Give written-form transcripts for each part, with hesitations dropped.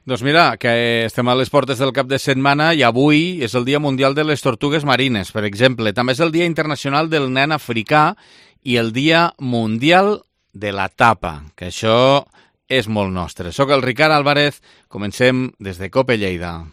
Doncs mira, que estem a les portes del cap de setmana i avui és el Dia Mundial de les Tortugues Marines, per exemple. També és el Dia Internacional del Nen Africà i el Dia Mundial de la Tapa, que això és molt nostre. Soc el Ricard Álvarez, comencem des de COPE Lleida.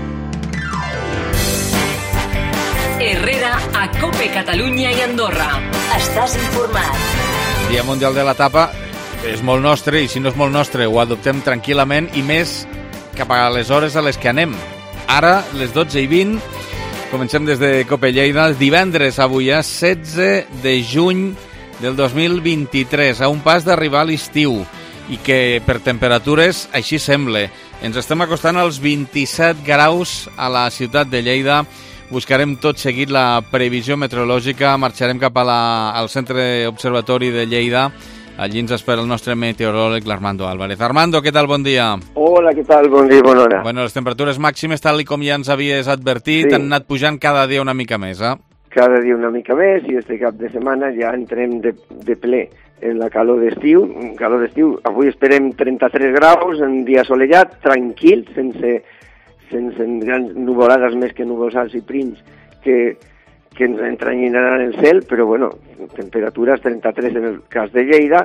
Herrera a COPE Catalunya i Andorra. Estàs informat. Dia Mundial de la Tapa és molt nostre i si no és molt nostre ho adoptem tranquil·lament i més cap a les hores a les que anem. Ara, les 12:20, comencem des de COPE Lleida. Divendres, avui, 16 de juny del 2023, a un pas d'arribar a l'estiu i que per temperatures així sembla. Ens estem acostant als 27 graus a la ciutat de Lleida. Buscarem tot seguit la previsió meteorològica, marxarem cap al Centre Observatori de Lleida. Allí ens espera el nostre meteoròleg, l'Armando Álvarez. Armando, què tal? Bon dia. Hola, què tal? Bon dia i bona hora. Bueno, les temperatures màximes, tal com ja ens havies advertit, sí, han anat pujant cada dia una mica més, eh? Cada dia una mica més i este cap de setmana ja entrem de ple en la calor d'estiu. Avui esperem 33 graus, un dia assolellat, tranquil, sense grans nuvolades més que núvols alts i prims que ens entranyinaran el cel, però bueno, temperatures 33 en el cas de Lleida,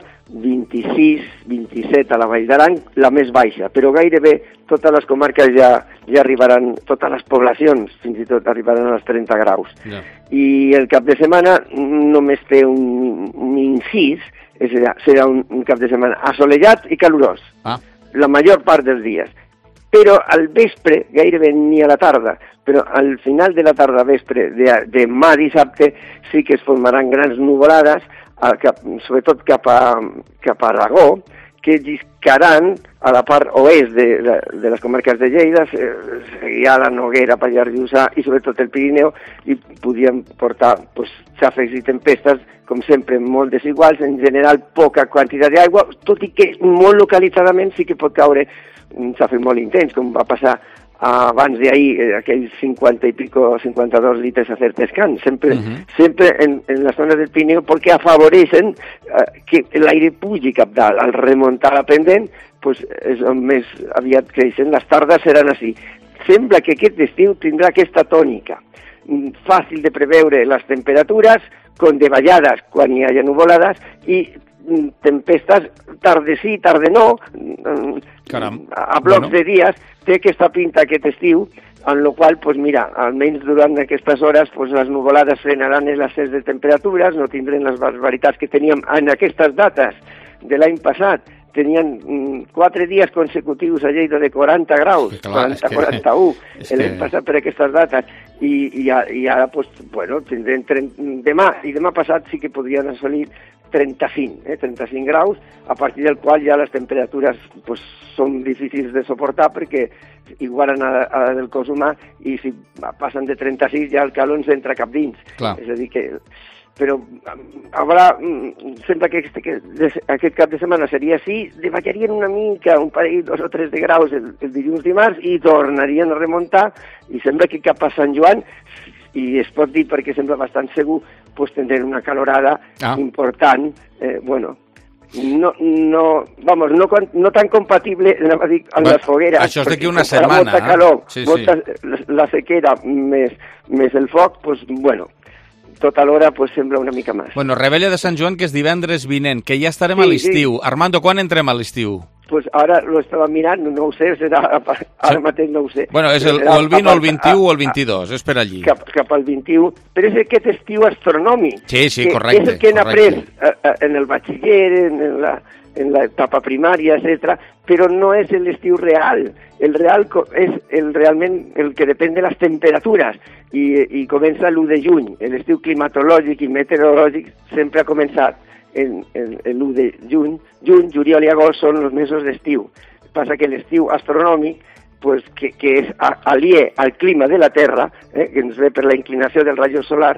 26, 27 a la Vall d'Aran, la més baixa, però gairebé totes les comarques ja arribaran, totes les poblacions fins i tot arribaran als 30 graus. Ja. I el cap de setmana només té un incís, serà un cap de setmana assolellat i calorós, la major part dels dies. Però al vespre, gairebé ni a la tarda, però al final de la tarda vespre de demà dissabte sí que es formaran grans nuvolades, sobretot cap a Aragó, que lliscaran a la part oest de les comarques de Lleida, seguirà la Noguera, Pallars Jussà i sobretot el Pirineu, i podien portar xàfecs i tempestes, com sempre, molt desiguals, en general poca quantitat d'aigua, tot i que molt localitzadament sí que pot caure un xàfec molt intens, com va passar abans d'ahir, aquells 50 i pico, 52 litres a Certescan, sempre en la zona del Pirineu, perquè afavoreixen que l'aire pugi cap dalt. Al remuntar la pendent, és on més aviat creixen, les tardes seran així. Sembla que aquest estiu tindrà aquesta tònica. Fàcil de preveure les temperatures, con davallades quan hi hagi nuvolades, i tempestes tarde sí, tarde no, a blocs de dies. Té aquesta pinta aquest estiu, en la qual, mira, almenys durant aquestes hores, les nuvolades frenaran l'ascens de temperatures, no tindrem les barbaritats que teníem en aquestes dates de l'any passat. Tenien 4 dies consecutius a Lleida de 40 graus, 40-41, l'any passat per aquestes dates, i ara, tindrem demà passat sí que podrien assolir 35 graus, a partir del qual ja les temperatures són difícils de suportar perquè igualen a la del cos humà i si passen de 36 ja el calor ens entra cap dins. Clar. És a dir que... Però sembla que aquest cap de setmana seria així, davallarien una mica, un parell, 2 o 3 de graus el dilluns dimarts i tornarien a remuntar i sembla que cap a Sant Joan, i es pot dir perquè sembla bastant segur, tindrem una calorada important, no tan compatible, anava a dir, amb les fogueres. Això és d'aquí una setmana. Molta calor, la sequera més el foc, tot alhora sembla una mica més. Bueno, Rebella de Sant Joan, que és divendres vinent, que ja estarem a l'estiu. Sí. Armando, quan entrem a l'estiu? Ara lo estava mirant, no ho sé, ara mateix no ho sé. Bueno, és el 20 o el 21 o el 22, és per allí. Cap al 21, però és aquest estiu astronòmic. Sí, correcte. És el que hem après en el batxiller, en l'etapa primària, etc. Però no és l'estiu real. El real és realment el que depèn de les temperatures i comença l'1 de juny. L'estiu climatològic i meteorològic sempre ha començat l'1 de juny. Juny, juliol i agost són els mesos d'estiu. Passa que l'estiu astronòmic, que és aliè al clima de la Terra, que ens ve per la inclinació del rayo solar,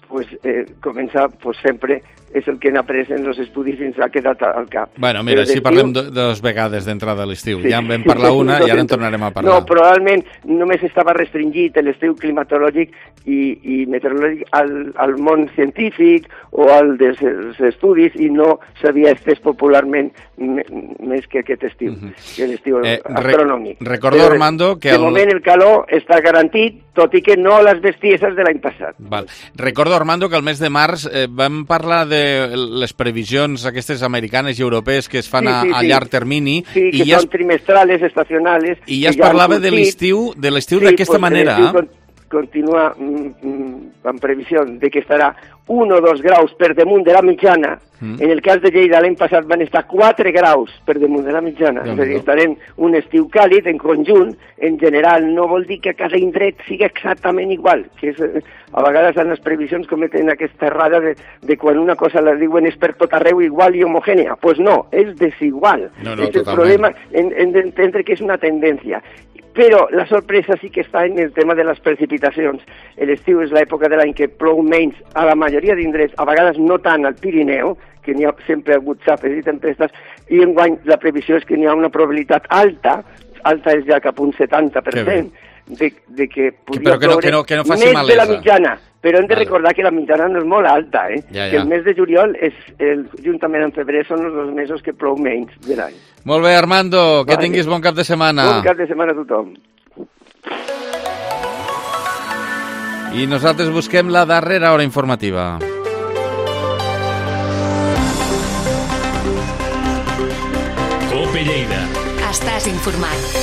començar sempre és el que han après en els estudis i ens ha quedat al cap. Bueno, mira, si parlem dues vegades d'entrada a l'estiu. Ja en vam parlar una i ara en tornarem a parlar. No, probablement només estava restringit l'estiu climatològic i meteorològic al món científic o al dels estudis i no s'havia estès popularment més que aquest estiu, que l'estiu astronòmic. Recordo, Armando, que... De moment el calor està garantit, tot i que no les bestieses de l'any passat. Val. Recordo, Armando, que el mes de març vam parlar de les previsions aquestes americanes i europees que es fan a llarg termini. Sí, que són trimestrales, estacionales. I ja es parlava de l'estiu d'aquesta manera. Continua amb previsió de que estarà 1 o 2 graus per damunt de la mitjana. En el cas de Lleida l'any passat van estar 4 graus per damunt de la mitjana. És a dir, estarem un estiu càlid en conjunt. En general no vol dir que cada indret sigui exactament igual. Que a vegades en les previsions cometen aquesta errada de quan una cosa la diuen és per tot arreu igual i homogènia. Pues no, és desigual. És el problema, hem d'entendre que és una tendència. Però la sorpresa sí que està en el tema de les precipitacions. L'estiu és l'època de l'any que plou menys a la majoria d'indrets, a vegades no tant al Pirineu, que n'hi ha sempre hagut xapes i tempestes, i enguany la previsió és que n'hi ha una probabilitat alta és ja cap a un 70%, de que podria ploure que no faci més malesa. De la mitjana. Però hem de recordar que la mitjana no és molt alta, que el mes de juliol, juntament amb febrer, són els 2 mesos que plou menys de l'any. Molt bé, Armando, que tinguis bon cap de setmana. Bon cap de setmana a tothom. I nosaltres busquem la darrera hora informativa. COPE Lleida. Estàs informat.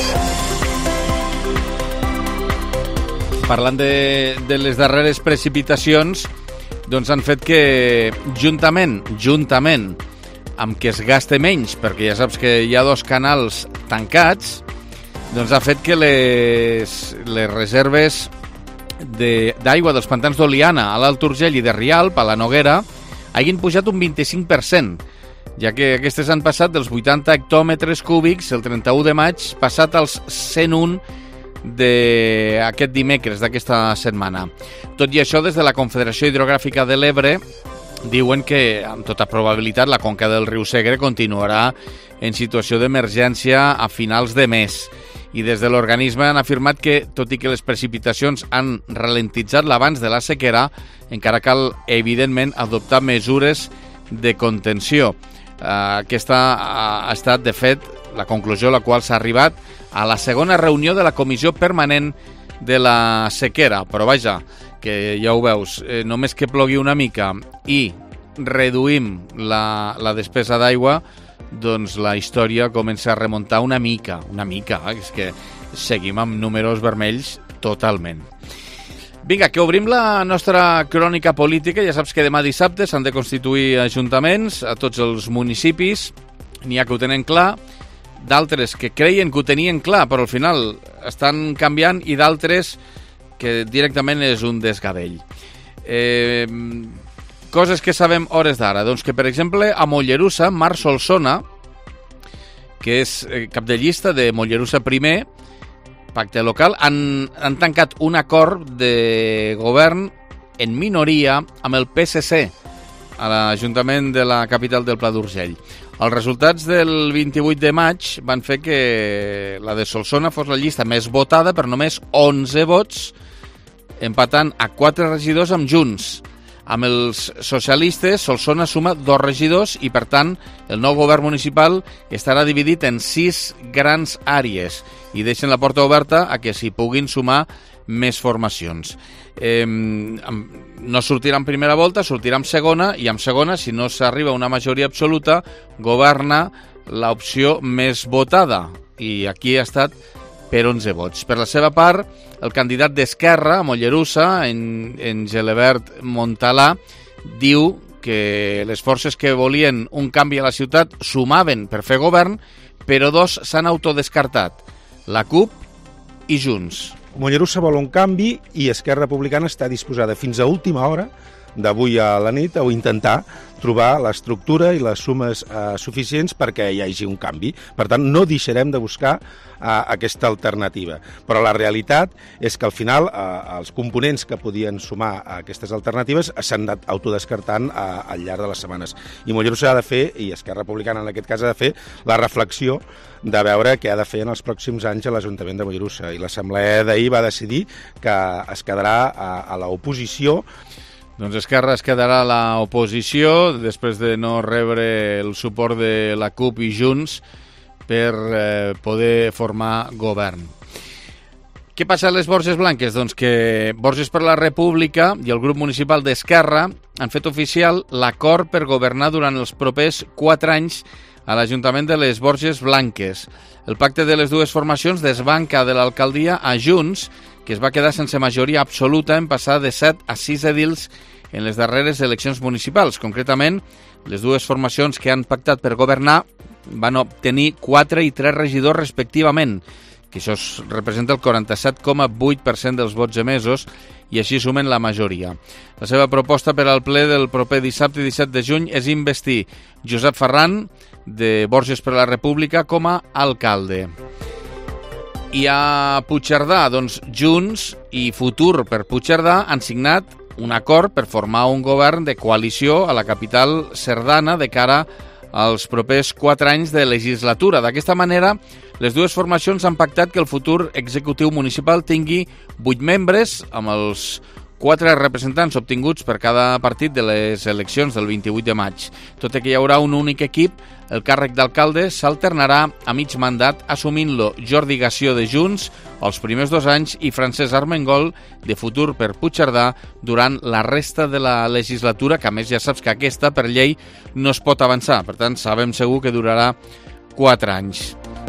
Parlant de les darreres precipitacions, doncs han fet que juntament amb que es gaste menys, perquè ja saps que hi ha 2 canals tancats, doncs ha fet que les reserves d'aigua dels pantans d'Oliana a l'Alt Urgell i de Rialp, a la Noguera, hagin pujat un 25%, ja que aquestes han passat dels 80 hectòmetres cúbics el 31 de maig, passat als 101 d'aquest dimecres, d'aquesta setmana. Tot i això, des de la Confederació Hidrogràfica de l'Ebre diuen que, amb tota probabilitat, la conca del riu Segre continuarà en situació d'emergència a finals de mes. I des de l'organisme han afirmat que, tot i que les precipitacions han ralentitzat l'abans de la sequera, encara cal, evidentment, adoptar mesures de contenció. Aquesta ha estat, de fet, la conclusió a la qual s'ha arribat a la segona reunió de la Comissió Permanent de la Sequera. Però vaja, que ja ho veus, només que plogui una mica i reduïm la despesa d'aigua, doncs la història comença a remuntar una mica, és que seguim amb números vermells totalment. Vinga, que obrim la nostra crònica política. Ja saps que demà dissabte s'han de constituir ajuntaments a tots els municipis. N'hi ha que ho tenen clar, d'altres que creien que ho tenien clar, però al final estan canviant, i d'altres que directament és un desgavell. Coses que sabem hores d'ara. Doncs que, per exemple, a Mollerussa, Marc Solsona, que és cap de llista de Mollerussa Primer, pacte local, han tancat un acord de govern en minoria amb el PSC a l'Ajuntament de la capital del Pla d'Urgell. Els resultats del 28 de maig van fer que la de Solsona fos la llista més votada per només 11 vots, empatant a 4 regidors amb Junts. Amb els socialistes, Solsona suma 2 regidors i, per tant, el nou govern municipal estarà dividit en 6 grans àrees i deixen la porta oberta a que s'hi puguin sumar més formacions. No sortirà en primera volta, sortirà en segona, i en segona, si no s'arriba a una majoria absoluta, governa l'opció més votada, i aquí ha estat per 11 vots. Per la seva part, el candidat d'Esquerra a Mollerussa, en Gelebert Montalà, diu que les forces que volien un canvi a la ciutat sumaven per fer govern, però 2 s'han autodescartat, la CUP i Junts. Mollerussa vol un canvi i Esquerra Republicana està disposada fins a última hora d'avui a la nit o intentar trobar l'estructura i les sumes suficients perquè hi hagi un canvi. Per tant, no deixarem de buscar aquesta alternativa. Però la realitat és que al final els components que podien sumar a aquestes alternatives s'han anat autodescartant al llarg de les setmanes. I Mollerussa ha de fer, i Esquerra Republicana en aquest cas ha de fer, la reflexió de veure què ha de fer en els pròxims anys a l'Ajuntament de Mollerussa. I l'assemblea d'ahir va decidir que es quedarà a l'oposició. Doncs Esquerra es quedarà a l'oposició després de no rebre el suport de la CUP i Junts per poder formar govern. Què passa a les Borges Blanques? Doncs que Borges per la República i el grup municipal d'Esquerra han fet oficial l'acord per governar durant els propers 4 anys a l'Ajuntament de les Borges Blanques. El pacte de les dues formacions desbanca de l'alcaldia a Junts, que es va quedar sense majoria absoluta en passar de 7 a 6 edils en les darreres eleccions municipals. Concretament, les dues formacions que han pactat per governar van obtenir 4 i 3 regidors respectivament, que això representa el 47,8% dels vots emesos i així sumen la majoria. La seva proposta per al ple del proper dissabte 17 de juny és investir Josep Ferran, de Borges per la República, com a alcalde. I a Puigcerdà, doncs Junts i Futur per Puigcerdà han signat un acord per formar un govern de coalició a la capital cerdana de cara als propers 4 anys de legislatura. D'aquesta manera, les dues formacions han pactat que el futur executiu municipal tingui 8 membres, amb els 4 representants obtinguts per cada partit de les eleccions del 28 de maig. Tot i que hi haurà un únic equip, el càrrec d'alcalde s'alternarà a mig mandat, assumint-lo Jordi Gació de Junts els primers 2 anys i Francesc Armengol de Futur per Puigcerdà durant la resta de la legislatura, que a més ja saps que aquesta per llei no es pot avançar. Per tant, sabem segur que durarà 4 anys.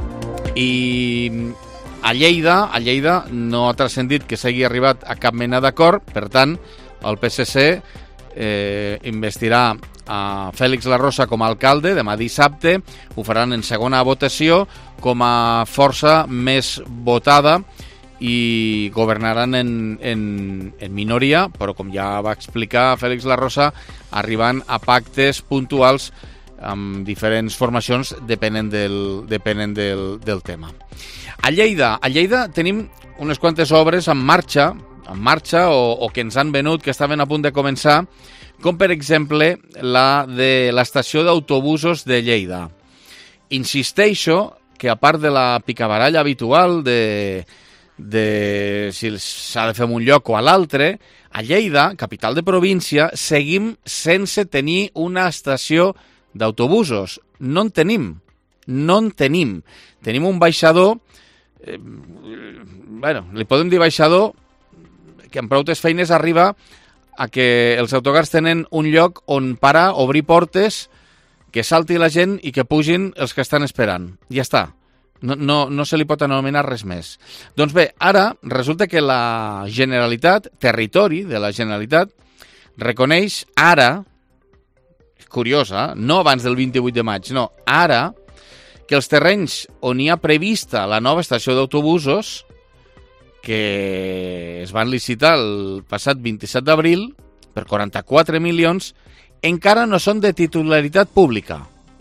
I a Lleida no ha transcendit que s'hagi arribat a cap mena d'acord, per tant, el PSC investirà a Fèlix Larrosa com a alcalde demà dissabte, ho faran en segona votació com a força més votada i governaran en minoria, però com ja va explicar Fèlix Larrosa, arribant a pactes puntuals amb diferents formacions depenent del tema. A Lleida tenim unes quantes obres en marxa o que ens han venut, que estaven a punt de començar, com per exemple la de l'estació d'autobusos de Lleida. Insisteixo que a part de la picabaralla habitual de si s'ha de fer en un lloc o a l'altre, a Lleida, capital de província, seguim sense tenir una estació d'autobusos. No en tenim. Tenim un baixador, li podem dir baixador, que amb prou feines arriba a que els autocars tenen un lloc on parar, obrir portes, que salti la gent i que pugin els que estan esperant. Ja està. No se li pot anomenar res més. Doncs bé, ara resulta que la Generalitat, territori de la Generalitat, reconeix ara, curiosa, no abans del 28 de maig, no, ara, que els terrenys on hi ha prevista la nova estació d'autobusos, que es van licitar el passat 27 d'abril per 44 milions, encara no són de titularitat pública.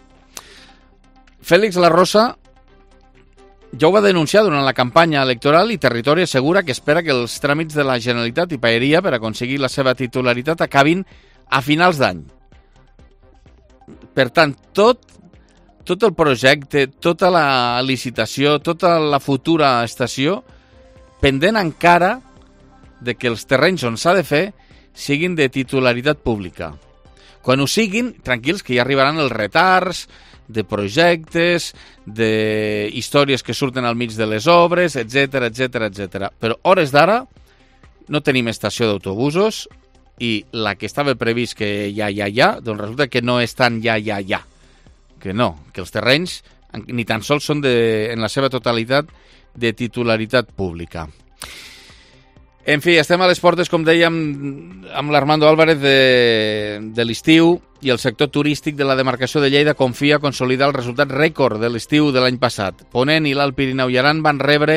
Fèlix Larrosa ja ho va denunciar durant la campanya electoral i Territori assegura que espera que els tràmits de la Generalitat i Paeria per aconseguir la seva titularitat acabin a finals d'any. Per tant, tot el projecte, tota la licitació, tota la futura estació, pendent encara de que els terrenys on s'ha de fer siguin de titularitat pública. Quan ho siguin, tranquils, que ja arribaran els retards de projectes, de històries que surten al mig de les obres, etc. Però hores d'ara no tenim estació d'autobusos i la que estava previst que doncs resulta que no és tan ja. Que no, que els terrenys ni tan sols són en la seva totalitat de titularitat pública. En fi, estem a les portes, com dèiem, amb l'Armando Álvarez de l'estiu i el sector turístic de la demarcació de Lleida confia consolidar el resultat rècord de l'estiu de l'any passat. Ponent i l'Alt Pirineu i Aran van rebre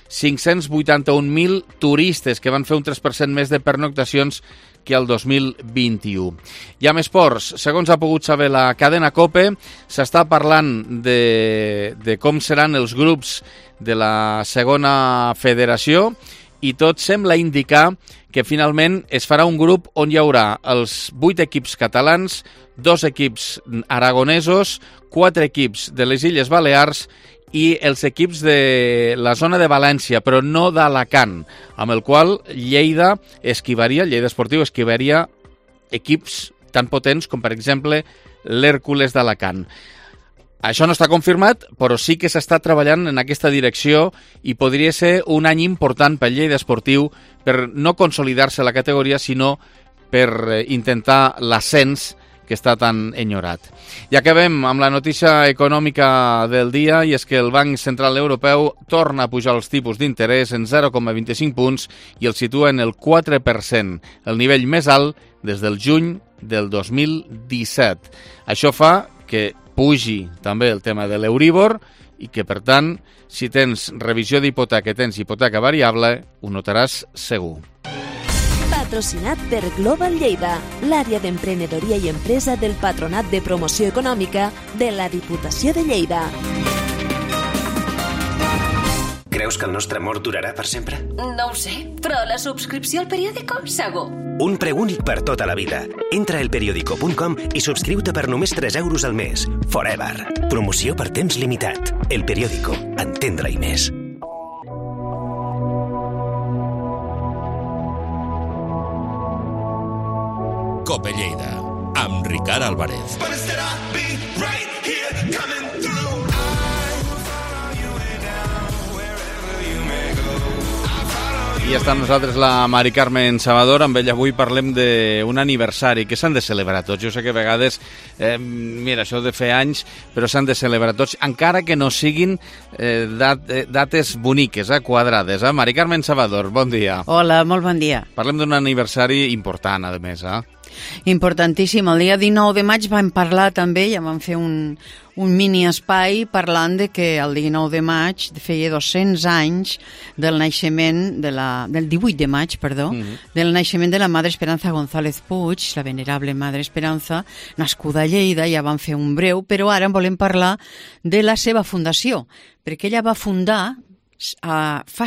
581.000 turistes, que van fer un 3% més de pernoctacions que el 2021. I amb esports, segons ha pogut saber la cadena COPE, s'està parlant de com seran els grups de la segona federació i tot sembla indicar que finalment es farà un grup on hi haurà els 8 equips catalans, 2 equips aragonesos, 4 equips de les Illes Balears i els equips de la zona de València, però no d'Alacant, amb el qual Lleida Esportiu esquivaria equips tan potents com, per exemple, l'Hèrcules d'Alacant. Això no està confirmat, però sí que s'està treballant en aquesta direcció i podria ser un any important pel Lleida Esportiu per no consolidar-se a la categoria, sinó per intentar l'ascens que està tan enyorat. I acabem amb la notícia econòmica del dia, i és que el Banc Central Europeu torna a pujar els tipus d'interès en 0,25 punts i el situa en el 4%, el nivell més alt des del juny del 2017. Això fa que pugi també el tema de l'Euríbor i que, per tant, si tens revisió d'hipoteca i tens hipoteca variable, ho notaràs segur. Patrocinat per Global Lleida, l'àrea d'emprenedoria i empresa del Patronat de Promoció Econòmica de la Diputació de Lleida. Creus que el nostre amor durarà per sempre? No ho sé, però la subscripció al periòdico, segur. Un preu únic per tota la vida. Entra a elperiodico.com i subscriu-te per només 3 euros al mes. Forever. Promoció per temps limitat. El Periódico. Entendre-hi més. Cope Lleida, amb Ricard Álvarez. I està amb nosaltres la Mari Carmen Salvador. Amb ella avui parlem d'un aniversari que s'han de celebrar tots. Jo sé que a vegades, mira, això de fer anys, però s'han de celebrar tots, encara que no siguin dates boniques, quadrades. Mari Carmen Salvador, bon dia. Hola, molt bon dia. Parlem d'un aniversari important, a més, Importantíssim. El dia 19 de maig vam parlar també, ja vam fer un mini espai parlant de que el 19 de maig feia 200 anys del naixement del 18 de maig, perdó, del naixement de la Madre Esperanza González Puig, la venerable Madre Esperanza, nascuda a Lleida. Ja vam fer un breu, però ara en volem parlar de la seva fundació, perquè ella va fundar fa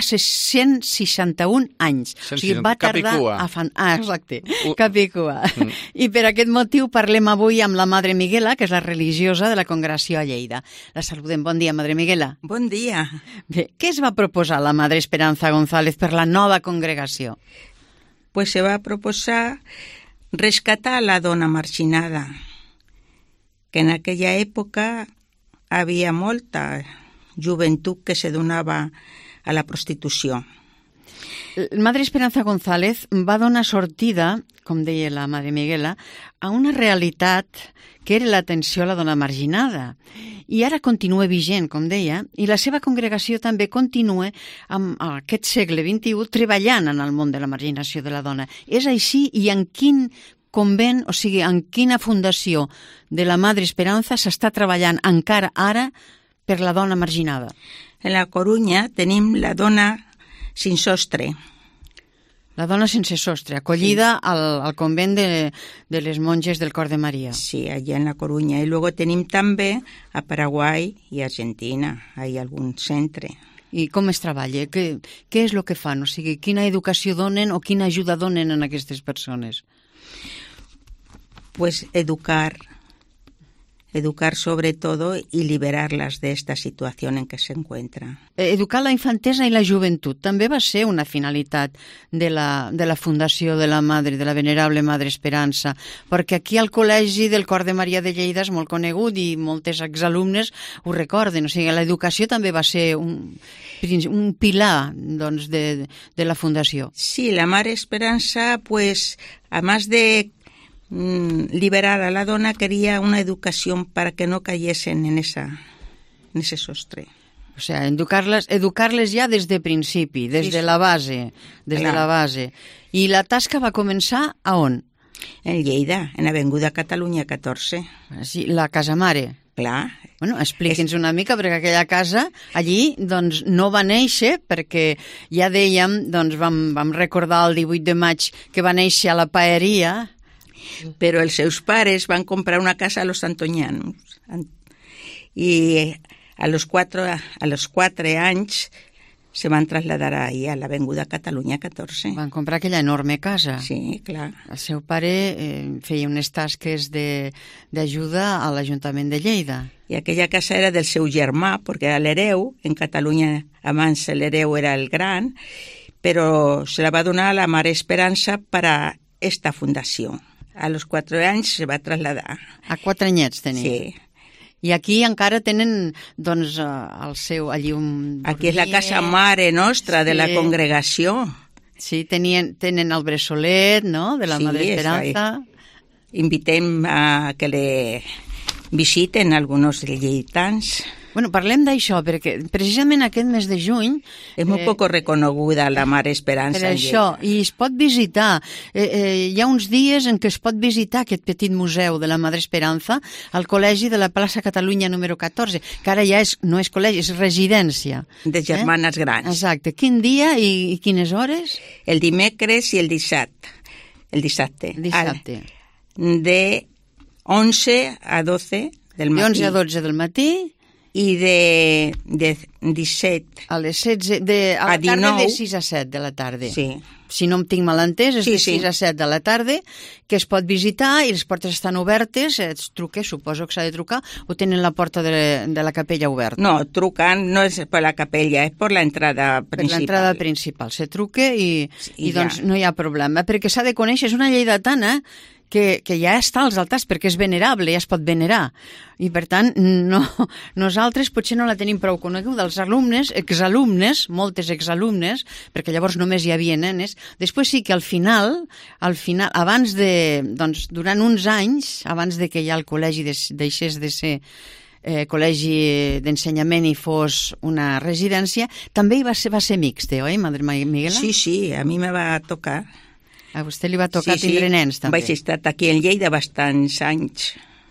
161 anys. O sigui, va tardar exacte, Capicua. I per aquest motiu parlem avui amb la Madre Miguela, que és la religiosa de la congregació a Lleida. La saludem. Bon dia, Madre Miguela. Bon dia. Bé, què es va proposar la Madre Esperanza González per la nova congregació? Pues se va proposar rescatar a la dona marginada, que en aquella època havia molta joventut que se donava a la prostitució. Madre Esperanza González va donar sortida, com deia la Madre Miguela, a una realitat que era l'atenció a la dona marginada. I ara continua vigent, com deia, i la seva congregació també continua en aquest segle XXI treballant en el món de la marginació de la dona. És així? I en quin convent, o sigui, en quina fundació de la Madre Esperanza s'està treballant encara ara per la dona marginada? En la Corunya tenim la dona sin sostre. La dona sense sostre, acollida al convent de les monges del Cor de Maria. Sí, allà en la Corunya. I luego tenim també a Paraguai i Argentina. Hi ha algun centre. I com es treballa? Què és el que fan? O sigui, quina educació donen o quina ajuda donen a aquestes persones? Pues educar sobre todo y liberarlas de esta situación en que se encuentran. Educar la infantesa i la joventut també va ser una finalitat de la Fundació de la Madre, de la Venerable Madre Esperança, perquè aquí al Col·legi del Cor de Maria de Lleida és molt conegut i moltes exalumnes ho recorden. O sigui, l'educació també va ser un pilar, doncs, de la Fundació. Sí, la Madre Esperança, pues, a más de liberar a la dona, quería una educación para que no cayesen en ese sostre. O sea, educar-les ja des de principi, des de la base. De la base. I la tasca va començar a on? En Lleida, en Avinguda Catalunya 14. Sí, la Casa Mare. Clar. Bueno, expliqui'ns una mica, perquè aquella casa allí doncs, no va néixer, perquè ja dèiem, doncs, vam recordar el 18 de maig que va néixer a la paeria. Però els seus pares van comprar una casa a los Antonianos i a los 4 anys se van traslladar ahí a l'Avinguda Catalunya 14. Van comprar aquella enorme casa. Sí, clar. El seu pare feia unes tasques d'ajuda a l'Ajuntament de Lleida. I aquella casa era del seu germà, perquè era l'hereu. En Catalunya abans l'hereu era el gran, però se la va donar a la Mare Esperança per a esta fundació. A los 4 anys se va traslladar. A 4 anyets tenia? Sí. I aquí encara tenen, doncs, el seu, allí un... Aquí és la casa mare nostra de la congregació. Sí, tenen el bressolet, no?, de la Madre Esperanza. Invitem a que le visiten alguns lleidatans. Bueno, parlem d'això, perquè precisament aquest mes de juny... És molt poc reconeguda la Mare Esperança. Per això, i es pot visitar. Hi ha uns dies en què es pot visitar aquest petit museu de la Madre Esperanza al col·legi de la plaça Catalunya número 14, que ara ja no és col·legi, és residència. De germanes grans. Exacte. Quin dia i quines hores? El dimecres i el dissabte. El dissabte. Dissabte. De 11 a 12 del matí. De 11 a 12 del matí. I de 17 a les 16 a la tarda, de 6 a 7 de la tarda. Sí. Si no em tinc mal entès, és de 6 a 7 de la tarda, que es pot visitar i les portes estan obertes, es truca, suposo que s'ha de trucar, o tenen la porta de la capella oberta? No, trucan, no és per la capella, és per l'entrada principal. Per l'entrada principal, se truca i doncs no hi ha problema, perquè s'ha de conèixer, és una lleidatana que ja està als altars perquè és venerable, ja es pot venerar. I per tant, nosaltres potser no la tenim prou coneguda. Els alumnes, exalumnes, moltes exalumnes, perquè llavors només hi havia nenes, després sí que al final, abans doncs, durant uns anys, abans de que ja el col·legi deixés de ser col·legi d'ensenyament i fos una residència, també va ser mixte, oi, Madre Miguela? Sí, a mi me va tocar. A vostè li va tocar tindre nens, també. Vaig estar aquí en Lleida bastants anys.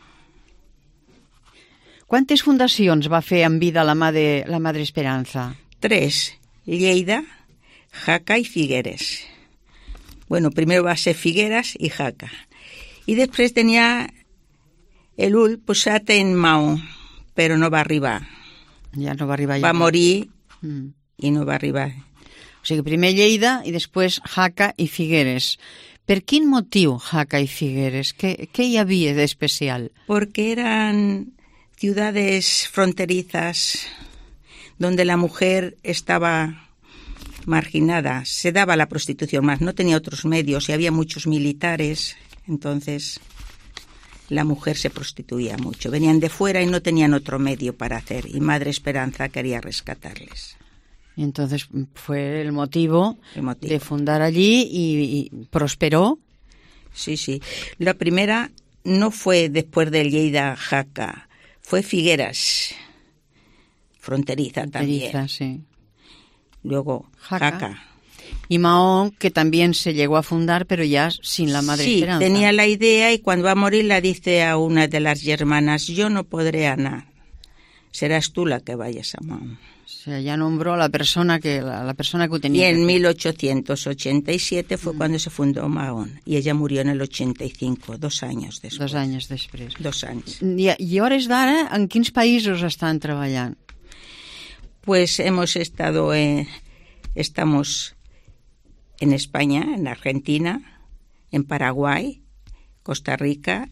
Quantes fundacions va fer en vida la Madre Esperanza? 3. Lleida, Jaca i Figueres. Bueno, primer va ser Figueres i Jaca. I després tenia l'ull posat en Maó, però no va arribar. Ja no va arribar. Va morir i no va arribar. O sigui, primer Lleida i després Jaca i Figueres. Per quin motiu Jaca i Figueres? Què hi havia d'especial? Porque eran ciudades fronterizas donde la mujer estaba marginada. Se daba la prostitución más, no tenía otros medios y había muchos militares. Entonces la mujer se prostituía mucho. Venían de fuera y no tenían otro medio para hacer. Y Madre Esperanza quería rescatarles. Y entonces fue el motivo de fundar allí y prosperó. Sí. La primera no fue después de Lleida Jaca, fue Figueras, fronteriza también. Sí. Luego Jaca. Y Mahón, que también se llegó a fundar, pero ya sin la Madre Esperanza. Sí, tenía la idea y cuando va a morir la dice a una de las hermanas, yo no podré anar, serás tú la que vayas a Mahón. O sea, ya nombró a la persona que ho tenía. Y en 1887 fue cuando se fundó Mahón. Y ella murió en el 85, 2 años después. 2 anys després. 2 anys. I hores d'ara, en quins països estan treballant? Pues estamos en España, en Argentina, en Paraguay, Costa Rica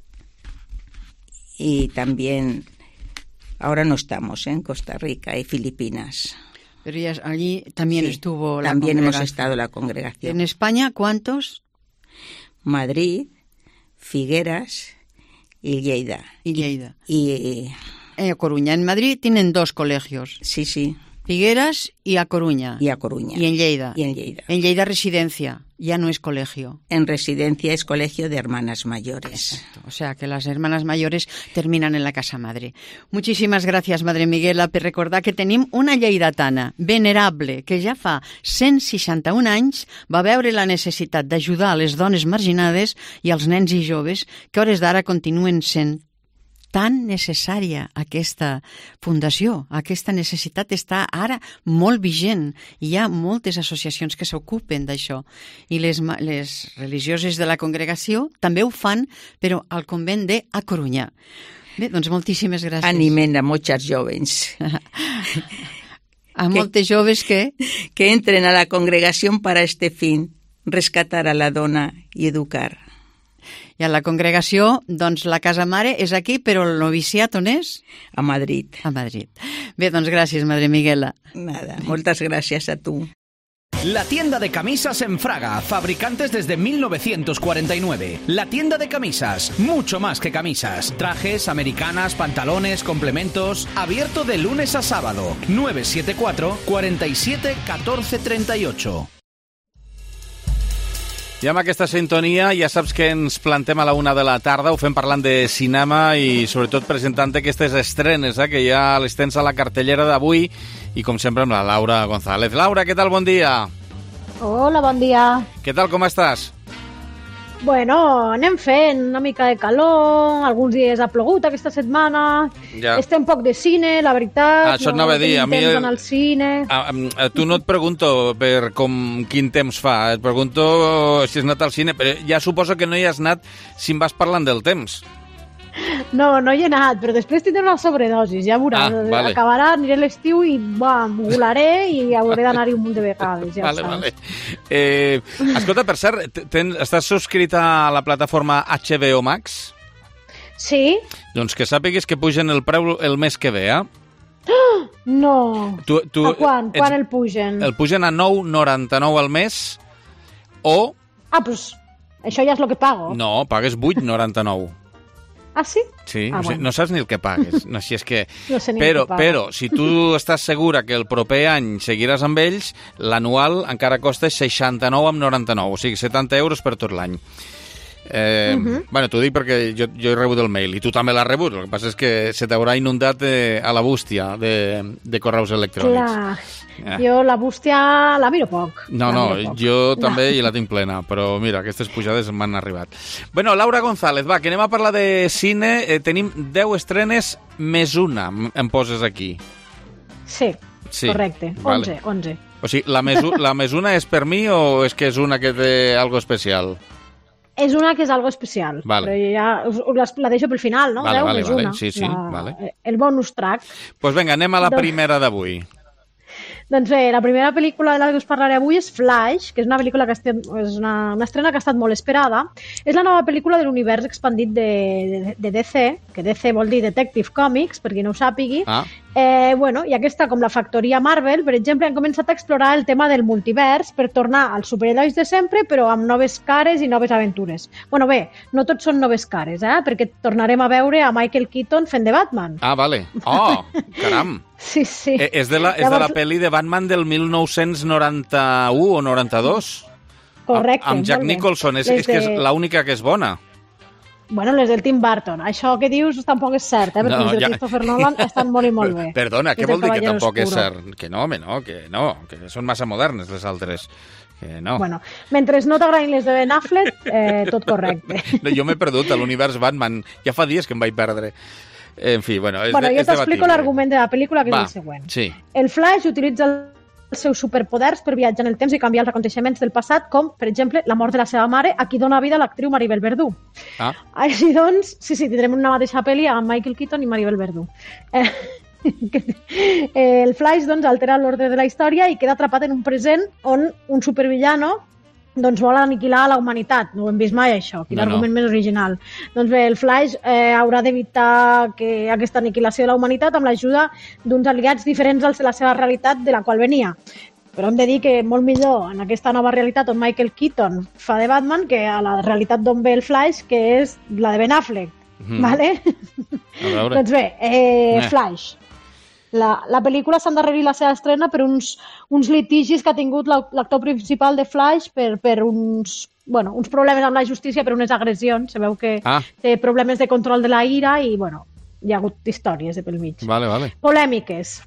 y también... Ahora no estamos en Costa Rica y Filipinas. Pero ya allí también estuvo la también congregación. Hemos estado la congregación. ¿En España cuántos? Madrid, Figueras y Lleida. Y A Coruña. En Madrid tienen 2 colegios. Sí. Figueras y A Coruña. Y a Coruña. Y en Lleida. En Lleida residencia, ya no es colegio. En residencia es colegio de hermanas mayores. Exacto. O sea que las hermanas mayores terminan en la casa madre. Muchísimas gracias, Madre Miguela, per recordar que tenim una lleidatana venerable que ja fa 161 anys va veure la necessitat d'ajudar a les dones marginades i als nens i joves que a hores d'ara continuen sent tan necessària aquesta fundació. Aquesta necessitat està ara molt vigent. Hi ha moltes associacions que s'ocupen d'això. I les religioses de la congregació també ho fan, però al convent de A Corunya. Bé, doncs moltíssimes gràcies. Animen a molts jóvenes. A moltes joves que entren a la congregación para este fin, rescatar a la dona i educar. I a la congregació, doncs la casa mare és aquí, però el noviciat on és? A Madrid. A Madrid. Bé, doncs gràcies, Madre Miguela. Nada, moltes gràcies a tu. La tienda de camisas en Fraga, fabricantes desde 1949. La tienda de camisas, mucho más que camisas. Trajes, americanas, pantalones, complementos. Abierto de lunes a sábado. 974 47 14 38. I amb aquesta sintonia ja saps que ens plantem a la 1 de la tarda, ho fem parlant de cinema i sobretot presentant aquestes estrenes que ja les tens a la cartellera d'avui i com sempre amb la Laura González. Laura, què tal? Bon dia. Hola, bon dia. Què tal, com estàs? Bueno, anem fent una mica de calor, alguns dies ha plogut aquesta setmana, ja. Estem poc de cine, la veritat, això no anava a dir, a mi temps al cine. A tu no et pregunto per quin temps fa, et pregunto si has anat al cine, però ja suposo que no hi has anat si em vas parlant del temps. No, no hi he anat, però després tindré una sobredosis, ja veuràs. Vale. Acabarà, aniré a l'estiu i m'ogularé i hauré d'anar-hi un munt de vegades, ja vale, saps. Vale. Escolta, per cert, estàs subscrita a la plataforma HBO Max? Sí. Doncs que sàpigues que pugen el preu el mes que ve, No. Tu, a quan? Quan el pugen? El pugen a 9,99 al mes o... Doncs això ja és el que pago. No, pagues 8,99. Ah, sí? Sí, bueno. No saps ni el que pagues. No, si és que... No sé ni el que pago. Però, si tu estàs segura que el proper any seguiràs amb ells, l'anual encara costa 69,99, o sigui, 70 euros per tot l'any. Bueno, t'ho dic perquè jo he rebut el mail i tu també l'has rebut, el que passa és que se t'haurà inundat a la bústia de correus electrònics. Clar, jo la bústia la miro poc. No, jo també i la tinc plena, però mira, aquestes pujades m'han arribat. Bueno, Laura González, va, que anem a parlar de cine. Tenim 10 estrenes més una, em poses aquí. Sí, correcte, vale. 11. O sigui, la més una és per mi o és que és una que té algo especial? És una que és algo especial, vale. Però ja la deixo pel final, no? Vale. Una, sí, vale. El bonus track. Doncs vinga, anem a la primera d'avui. Doncs bé, la primera pel·lícula de la que us parlaré avui és Flash, que és una pel·lícula que és una estrena que ha estat molt esperada. És la nova pel·lícula de l'univers expandit de DC, que DC vol dir Detective Comics, per qui no ho sàpigui. I aquesta, com la factoria Marvel, per exemple, han començat a explorar el tema del multivers per tornar als superherois de sempre, però amb noves cares i noves aventures. Bueno, bé, no tots són noves cares, perquè tornarem a veure a Michael Keaton fent de Batman. Ah, vale. Oh, caram. Sí. És de la pel·li de Batman del 1991 o 92? Correcte. Amb Jack Nicholson. És que és l'única que és bona. Bueno, les del Tim Burton. Això que dius tampoc és cert, perquè les de Christopher Nolan estan molt i molt bé. Perdona, què vol dir que tampoc és cert? Que no, que són massa modernes les altres. Que no. Bueno, mentre no t'agradin les de Ben Affleck, tot correcte. Jo m'he perdut a l'univers Batman. Ja fa dies que em vaig perdre. En fi, bueno, jo t'explico l'argument de la pel·lícula, que és el següent. Sí. El Flash utilitza els seus superpoders per viatjar en el temps i canviar els aconteixements del passat, com, per exemple, la mort de la seva mare, a qui dona vida l'actriu Maribel Verdú. Així doncs, sí, tindrem una mateixa pel·li amb Michael Keaton i Maribel Verdú. El Flash, doncs, altera l'ordre de la història i queda atrapat en un present on un supervillano vol aniquilar la humanitat. No ho hem vist mai, això. Quin argument més original. Doncs bé, el Flash haurà d'evitar aquesta aniquilació de la humanitat amb l'ajuda d'uns aliats diferents als de la seva realitat de la qual venia. Però hem de dir que molt millor en aquesta nova realitat on Michael Keaton fa de Batman que a la realitat d'on ve el Flash, que és la de Ben Affleck. Vale? Doncs bé, Flash. La pel·lícula s'ha endarrerit la seva estrena per uns litigis que ha tingut l'actor principal de Flash per uns problemes amb la justícia, per unes agressions. Se veu que té problemes de control de la ira i, hi ha hagut històries de pel mig. Vale. Polèmiques.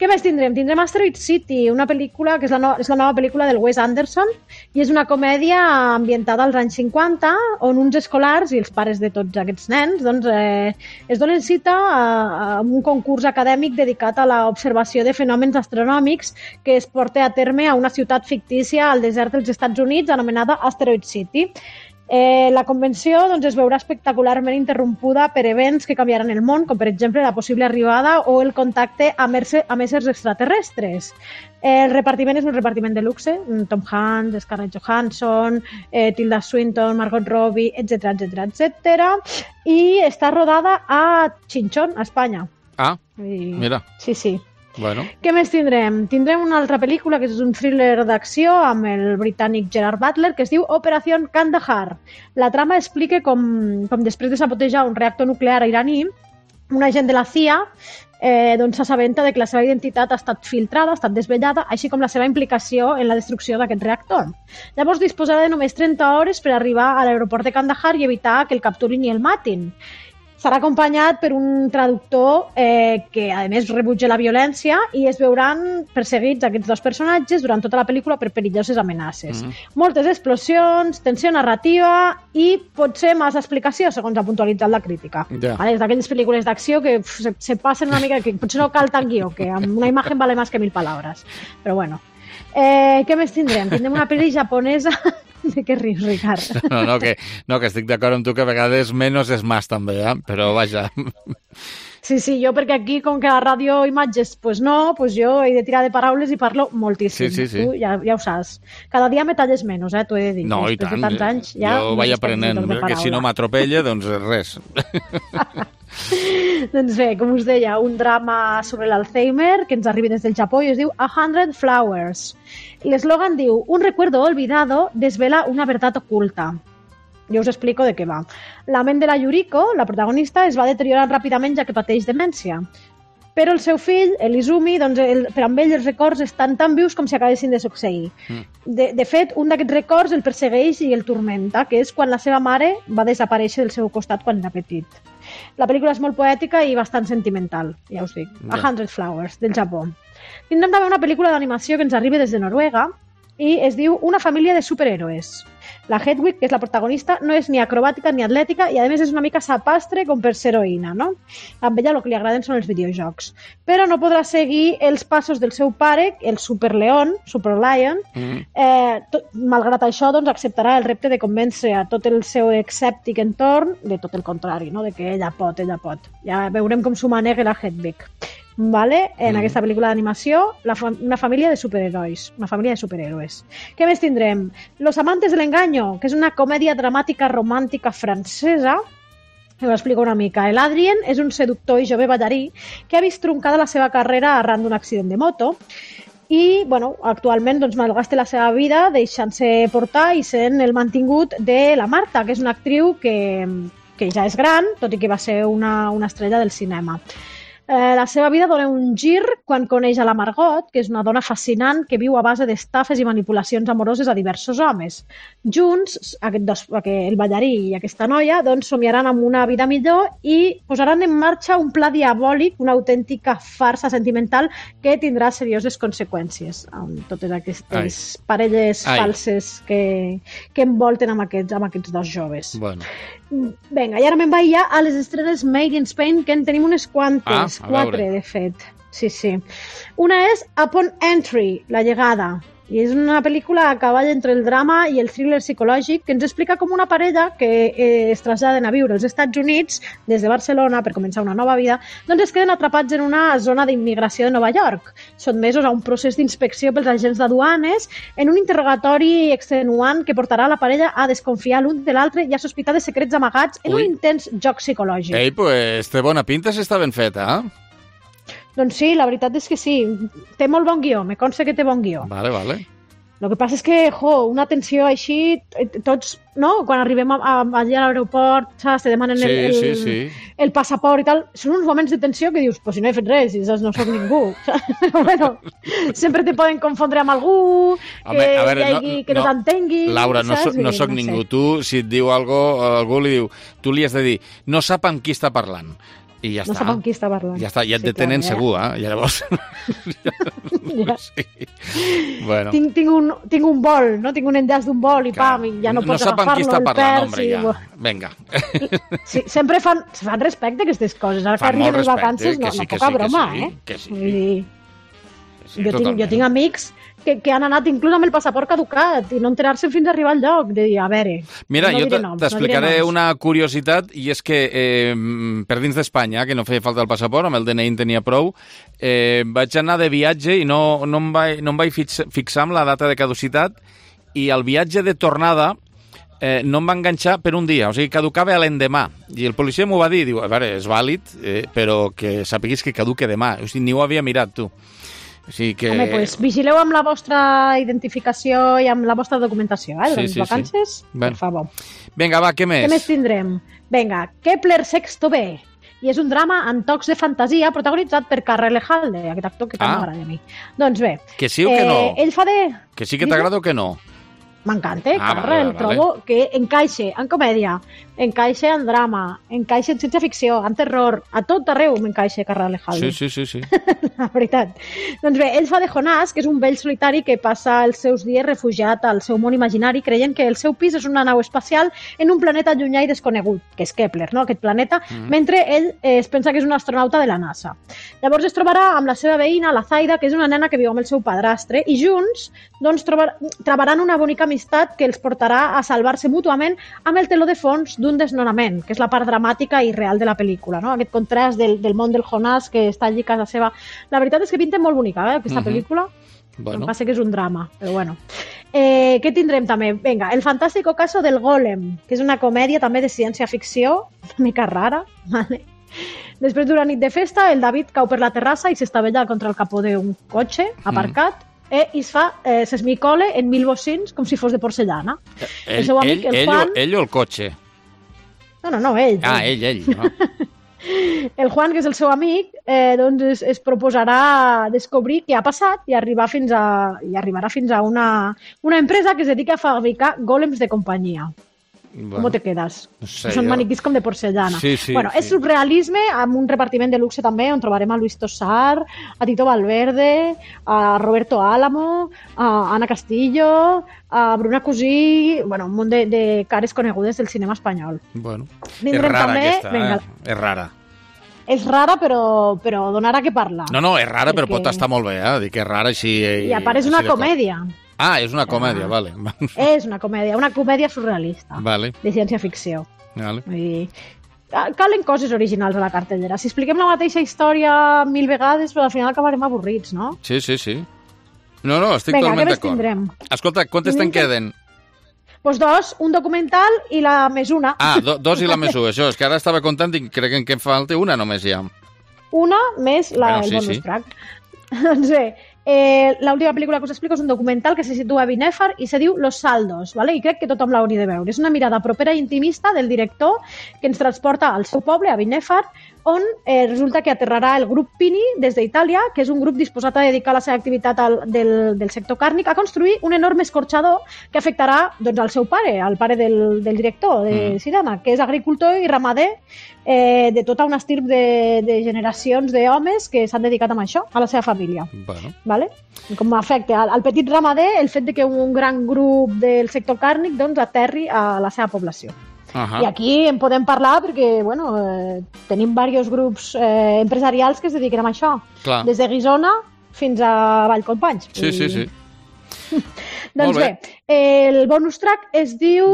Què més tindrem? Tindrem Asteroid City, una pel·lícula que és la nova pel·lícula del Wes Anderson i és una comèdia ambientada als anys 50 on uns escolars i els pares de tots aquests nens es donen cita a un concurs acadèmic dedicat a l'observació de fenòmens astronòmics que es porta a terme a una ciutat fictícia al desert dels Estats Units anomenada Asteroid City. La convenció es veurà espectacularment interrompuda per events que canviaran el món, com per exemple la possible arribada o el contacte amb éssers extraterrestres. El repartiment és un repartiment de luxe, Tom Hanks, Scarlett Johansson, Tilda Swinton, Margot Robbie, etc. I està rodada a Chinchón, a Espanya. Ah, mira. Sí. Bueno. Què més tindrem? Tindrem una altra pel·lícula que és un thriller d'acció amb el britànic Gerard Butler que es diu Operación Kandahar. La trama explica com després de sabotejar un reactor nuclear iraní, un agent de la CIA s'assabenta de que la seva identitat ha estat filtrada, ha estat desvetllada, així com la seva implicació en la destrucció d'aquest reactor. Llavors disposarà de només 30 hores per arribar a l'aeroport de Kandahar i evitar que el capturin i el matin. Serà acompanyat per un traductor que, a més, rebutja la violència i es veuran perseguits aquests dos personatges durant tota la pel·lícula per perilloses amenaces. Moltes explosions, tensió narrativa i potser massa explicació, segons ha puntualitzat la crítica. És d'aquelles pel·lícules d'acció que se passen una mica, que potser no cal tant guió, que amb una imatge vale més que 1000 paraules. Però bueno. Què més tindrem? Tindrem una pel·li japonesa... De què rius, Ricard? No, que estic d'acord amb tu que a vegades menys és més també, però vaja. Sí, jo perquè aquí, com que a la ràdio imatges, jo he de tirar de paraules i parlo moltíssim. Sí. Tu ja ho saps. Cada dia me talles menys, t'ho he de dir. No, i tant. Anys, jo vaig aprenent, que si no m'atropella, doncs res. Doncs bé, com us deia, un drama sobre l'Alzheimer que ens arriba des del Japó i es diu 100 Flowers. L'eslògan diu: un recuerdo olvidado desvela una verdad oculta. Jo us explico de què va. La ment de la Yuriko, la protagonista, es va deteriorant ràpidament ja que pateix demència. Però el seu fill, l'Izumi, per amb ell els records estan tan vius com si acabessin de succeir. De fet, un d'aquests records el persegueix i el turmenta, que és quan la seva mare va desaparèixer del seu costat quan era petit. La pel·lícula és molt poètica i bastant sentimental, ja us dic. 100 Flowers, del Japó. Tindrem també una pel·lícula d'animació que ens arriba des de Noruega i es diu Una família de superhéroes. La Hedwig, que és la protagonista, no és ni acrobàtica ni atlètica i a més és una mica sapastre com per ser heroïna, no? A ella el que li agraden són els videojocs. Però no podrà seguir els passos del seu pare, el Super Lion, malgrat això acceptarà el repte de convèncer a tot el seu escèptic entorn de tot el contrari, no? De que ella pot. Ja veurem com s'ho manega la Hedwig. Vale? En aquesta pel·lícula d'animació, una família de superherois, una família de superhéroes. Què més tindrem? Los amantes de l'engaño, que és una comèdia dramàtica romàntica francesa. Ho explico una mica. L'Adrien és un seductor i jove ballarí que ha vist truncada la seva carrera arran d'un accident de moto i, actualment malgasta la seva vida deixant-se portar i sent el mantingut de la Marta, que és una actriu que ja és gran, tot i que va ser una estrella del cinema. La seva vida dona un gir quan coneix a la Margot, que és una dona fascinant que viu a base d'estafes i manipulacions amoroses a diversos homes. Junts, el ballarí i aquesta noia, somiaran amb una vida millor i posaran en marxa un pla diabòlic, una autèntica farsa sentimental que tindrà serioses conseqüències amb totes aquestes parelles falses que envolten amb aquests dos joves. Bueno. Vinga, i ara me'n vaig ja a les estrenes Made in Spain, que en tenim unes quantes, 4 de fet. Sí. Una és Upon Entry, la llegada, i és una pel·lícula a cavall entre el drama i el thriller psicològic que ens explica com una parella que es traslladen a viure als Estats Units des de Barcelona per començar una nova vida, es queden atrapats en una zona d'immigració de Nova York, sotmesos a un procés d'inspecció pels agents d'aduanes en un interrogatori extenuant que portarà la parella a desconfiar l'un de l'altre i a sospitar de secrets amagats en un intens joc psicològic. Ei, pues té bona pinta si està ben feta, Doncs sí, la veritat és que sí. Té molt bon guió, me consta que té bon guió. Vale. El que passa és que, una tensió així, tots, no? Quan arribem allà a l'aeroport, saps? Te demanen el passaport i tal. Són uns moments de tensió que dius, pues si no he fet res, i saps, no soc ningú. Però bueno, sempre te poden confondre amb algú, que no t'entengui. Laura, no soc ningú. Tu, si et diu algú li diu, tu li has de dir, no sap amb qui està parlant. I ja no està. sap amb qui està parlant. Ja està, ja et detenen segur, I llavors... Ja. Sí. Bueno. Tinc un vol, no? Tinc un enllaç d'un vol i pam, i ja no pots agafar-lo. No sap amb qui està parlant, hombre, i... ja. Vinga. Sí, sempre fan respecte a aquestes coses. Ara que arriben les vacances, no poca broma, Que sí. Jo tinc amics que han anat inclús amb el passaport caducat i no enterar-se fins a arribar al lloc. De dir, a veure... Mira, jo t'explicaré una curiositat, i és que per dins d'Espanya, que no feia falta el passaport, amb el DNI en tenia prou, vaig anar de viatge i no em vaig fixar amb la data de caducitat, i el viatge de tornada no em va enganxar per un dia, o sigui, caducava l'endemà. I el policia m'ho va dir, diu, a veure, és vàlid, però que sapiguis que caduque demà. O sigui, ni ho havia mirat, tu. O sigui que... Home, doncs vigileu amb la vostra identificació i amb la vostra documentació, durant les vacances, per favor. Vinga, va, què més? Què més tindrem? Vinga, Kepler Sexto B. I és un drama amb tocs de fantasia protagonitzat per Karl Elejalde, aquest actor que tant m'agrada a mi. Doncs bé... Que sí o que no? Ell fa de... Que sí que t'agrada o que no? M'encanta, Karl, trobo que encaixa en comèdia, encaixa en drama, encaixa en ciència-ficció, en terror, a tot arreu m'encaixa Karl Elejalde. Sí. La veritat. Doncs bé, ell fa de Jonàs, que és un vell solitari que passa els seus dies refugiat al seu món imaginari, creient que el seu pis és una nau espacial en un planeta llunyà i desconegut, que és Kepler, no? Aquest planeta, mentre ell es pensa que és un astronauta de la NASA. Llavors es trobarà amb la seva veïna, la Zaida, que és una nena que viu amb el seu padrastre, i junts doncs, trobaran una bonica amistat que els portarà a salvar-se mútuament amb el teló de fons d'un desnonament, que és la part dramàtica i real de la pel·lícula, no? Aquest contrast del món del Jonàs que està allí a casa seva. La veritat és que pinta molt bonica, aquesta pel·lícula. Bueno. Em passa que és un drama, però bueno. Què tindrem també? Vinga, El fantàstico caso del Golem, que és una comèdia també de ciència-ficció, una mica rara, vale? Després d'una nit de festa, el David cau per la terrassa i s'estavella contra el capó d'un cotxe aparcat, i es fa s'esmicole en 1000 bocins com si fos de porcellana. El seu amic, el Juan... Ell o el cotxe? No, ell. Ah, ell. No? El Juan, que és el seu amic, doncs es proposarà descobrir què ha passat i arribarà fins a una empresa que es dedica a fabricar golems de companyia. Bueno, ¿cómo te quedas? No sé, són maniquís com de porcellana. Sí, bueno, és surrealisme amb un repartiment de luxe també, on trobarem a Luis Tosar, a Tito Valverde, a Roberto Álamo, a Ana Castillo, a Bruna Cusí, bueno, un munt de cares conegudes del cinema espanyol. Bueno, és rara també, aquesta, és rara. És rara, però donarà que parlar. No, és rara, però pot estar molt bé, Dic que és rara així... I a part és una comèdia. Ah, és una comèdia, vale. És una comèdia surrealista, vale. De ciència-ficció. Vale. Calen coses originals a la cartellera. Si expliquem la mateixa història 1000 vegades, però al final acabarem avorrits, no? Sí. No, estic totalment d'acord. Tindrem? Escolta, quantes te'n queden? Doncs 2, un documental i la més una. Ah, 2 i la més 1, això. És que ara estava comptant i crec que em falta una només ja. Una més el bonus track. Doncs bé, l'última pel·lícula que us explico és un documental que se situa a Binèfar i se diu Los Saldos, ¿vale? I crec que tothom l'hauria de veure. És una mirada propera i intimista del director que ens transporta al seu poble, a Binèfar, on resulta que aterrarà el grup Pini des d'Itàlia, que és un grup disposat a dedicar la seva activitat del sector càrnic a construir un enorme escorxador que afectarà doncs, al seu pare, al pare del director de cinema, que és agricultor i ramader de tota una estirp de generacions d'homes que s'han dedicat a això, a la seva família. Bueno. Vale? Com afecta al petit ramader el fet de que un gran grup del sector càrnic doncs, aterri a la seva població. I aquí en podem parlar perquè tenim diversos grups empresarials que es dediquen a això. Clar. Des de Guissona fins a Vallcompanys. Sí. Doncs bé, el bonus track es diu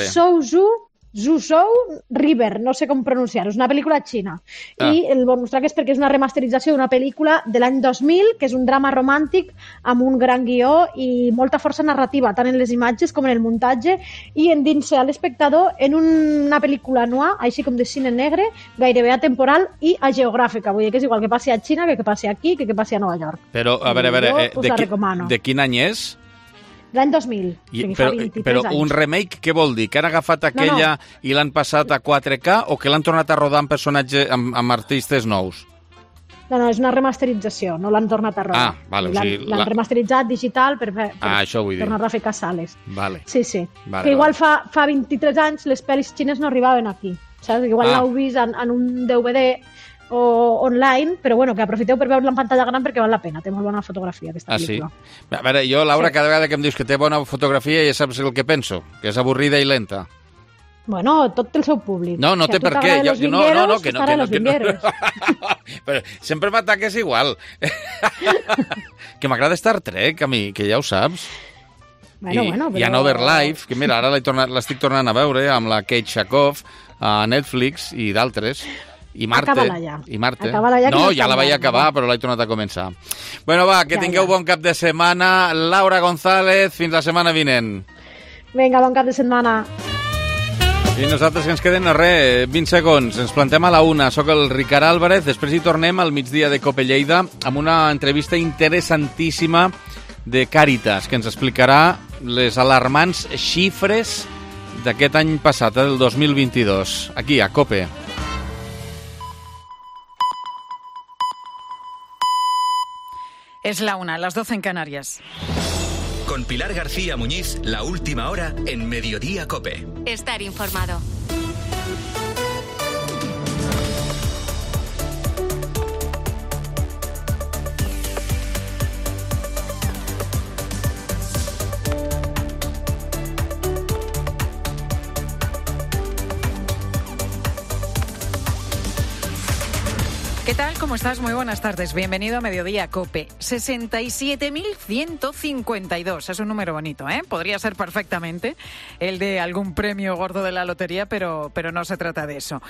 Zhuzhou River, no sé com pronunciar-ho, és una pel·lícula xina. I el bonus track és perquè és una remasterització d'una pel·lícula de l'any 2000, que és un drama romàntic amb un gran guió i molta força narrativa, tant en les imatges com en el muntatge, i endinsa l'espectador en una pel·lícula noir, així com de cine negre, gairebé atemporal i ageogràfica. Vull dir que és igual que passi a Xina, que passi aquí, que passi a Nova York. Però, a veure, de quin any és? L'any 2000. Però un remake, què vol dir? Que han agafat aquella i l'han passat a 4K o que l'han tornat a rodar amb personatges, amb artistes nous? No, és una remasterització, no l'han tornat a rodar. Vale. L'han remasteritzat digital per tornar a fer casales. Vale. Sí. Que igual fa 23 anys les pel·lis xines no arribaven aquí. saps? Igual l'heu vist en un DVD o online, però bueno, que aprofiteu per veure-la en pantalla gran perquè val la pena, té molt bona fotografia aquesta pel·lícula. Sí? A veure, jo, Laura, cada vegada que em dius que té bona fotografia ja saps el que penso, que és avorrida i lenta. Bueno, tot té el seu públic. No té per què. Que no. Però sempre m'ataques igual. Que m'agrada Star Trek, a mi, que ja ho saps. Bueno, I Another Life, que mira, ara l'estic tornant a veure amb la Kate Shakov a Netflix i d'altres. I Marte. Acaba-la ja. No, ja la vaig acabar, però l'he tornat a començar. Bueno, va, que tingueu bon cap de setmana. Laura González, fins la setmana vinent. Vinga, bon cap de setmana. I nosaltres que ens queden, res, 20 segons. Ens plantem a la 1. Soc el Ricard Álvarez. Després hi tornem al migdia de Cope Lleida amb una entrevista interessantíssima de Càritas, que ens explicarà les alarmants xifres d'aquest any passat, del 2022. Aquí, a Cope. Es la 1, las 12 en Canarias. Con Pilar García Muñiz, la última hora en Mediodía Cope. Estar informado. ¿Qué tal? ¿Cómo estás? Muy buenas tardes. Bienvenido a Mediodía Cope. 67.152. Es un número bonito, ¿eh? Podría ser perfectamente el de algún premio gordo de la lotería, pero no se trata de eso.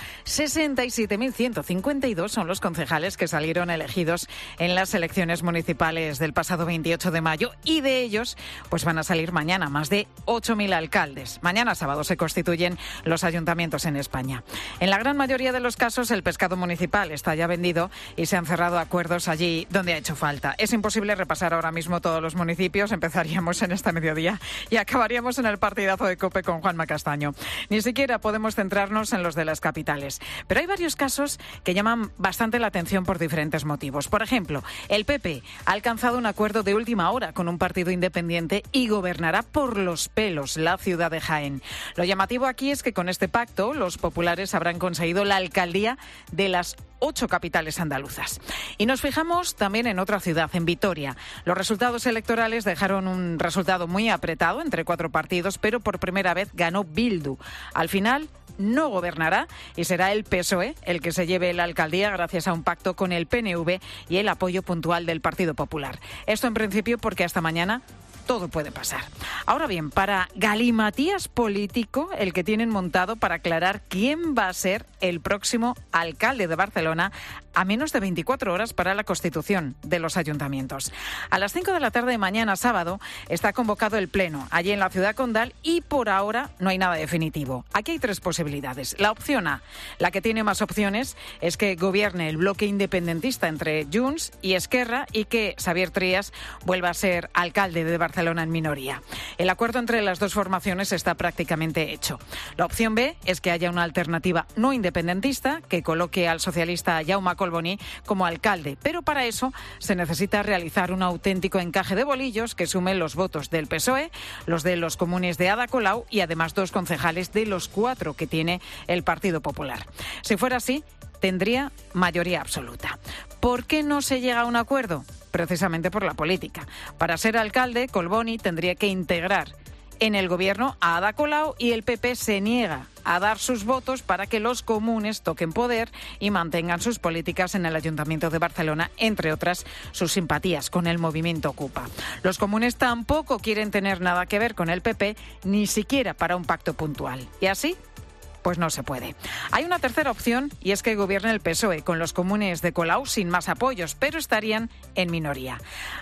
67.152 son los concejales que salieron elegidos en las elecciones municipales del pasado 28 de mayo y de ellos pues van a salir mañana más de 8.000 alcaldes. Mañana sábado se constituyen los ayuntamientos en España. En la gran mayoría de los casos el pescado municipal está ya vendido y se han cerrado acuerdos allí donde ha hecho falta. Es imposible repasar ahora mismo todos los municipios. Empezaríamos en este mediodía y acabaríamos en el partidazo de Cope con Juanma Castaño. Ni siquiera podemos centrarnos en los de las capitales. Pero hay varios casos que llaman bastante la atención por diferentes motivos. Por ejemplo, el PP ha alcanzado un acuerdo de última hora con un partido independiente y gobernará por los pelos la ciudad de Jaén. Lo llamativo aquí es que con este pacto los populares habrán conseguido la alcaldía de las 8 capitales andaluzas. Y nos fijamos también en otra ciudad, en Vitoria. Los resultados electorales dejaron un resultado muy apretado entre 4 partidos, pero por primera vez ganó Bildu. Al final no gobernará y será el PSOE el que se lleve la alcaldía gracias a un pacto con el PNV y el apoyo puntual del Partido Popular. Esto en principio porque hasta mañana todo puede pasar. Ahora bien, para galimatías político, el que tienen montado para aclarar quién va a ser el próximo alcalde de Barcelona a menos de 24 horas para la constitución de los ayuntamientos. A las 5 de la tarde de mañana, sábado, está convocado el pleno allí en la ciudad condal y por ahora no hay nada definitivo. Aquí hay 3 posibilidades. La opción A, la que tiene más opciones, es que gobierne el bloque independentista entre Junts y Esquerra y que Xavier Trias vuelva a ser alcalde de Barcelona en minoría. El acuerdo entre las dos formaciones está prácticamente hecho. La opción B es que haya una alternativa no independentista que coloque al socialista Jaume Collboni como alcalde, pero para eso se necesita realizar un auténtico encaje de bolillos que sume los votos del PSOE, los de los comunes de Ada Colau y además 2 concejales de los 4 que tiene el Partido Popular. Si fuera así, tendría mayoría absoluta. ¿Por qué no se llega a un acuerdo? Precisamente por la política. Para ser alcalde, Collboni tendría que integrar en el gobierno a Ada Colau y el PP se niega a dar sus votos para que los comunes toquen poder y mantengan sus políticas en el Ayuntamiento de Barcelona, entre otras sus simpatías con el movimiento Ocupa. Los comunes tampoco quieren tener nada que ver con el PP, ni siquiera para un pacto puntual. Y así pues no se puede. Hay una tercera opción y es que gobierne el PSOE con los comunes de Colau sin más apoyos, pero estarían en minoría.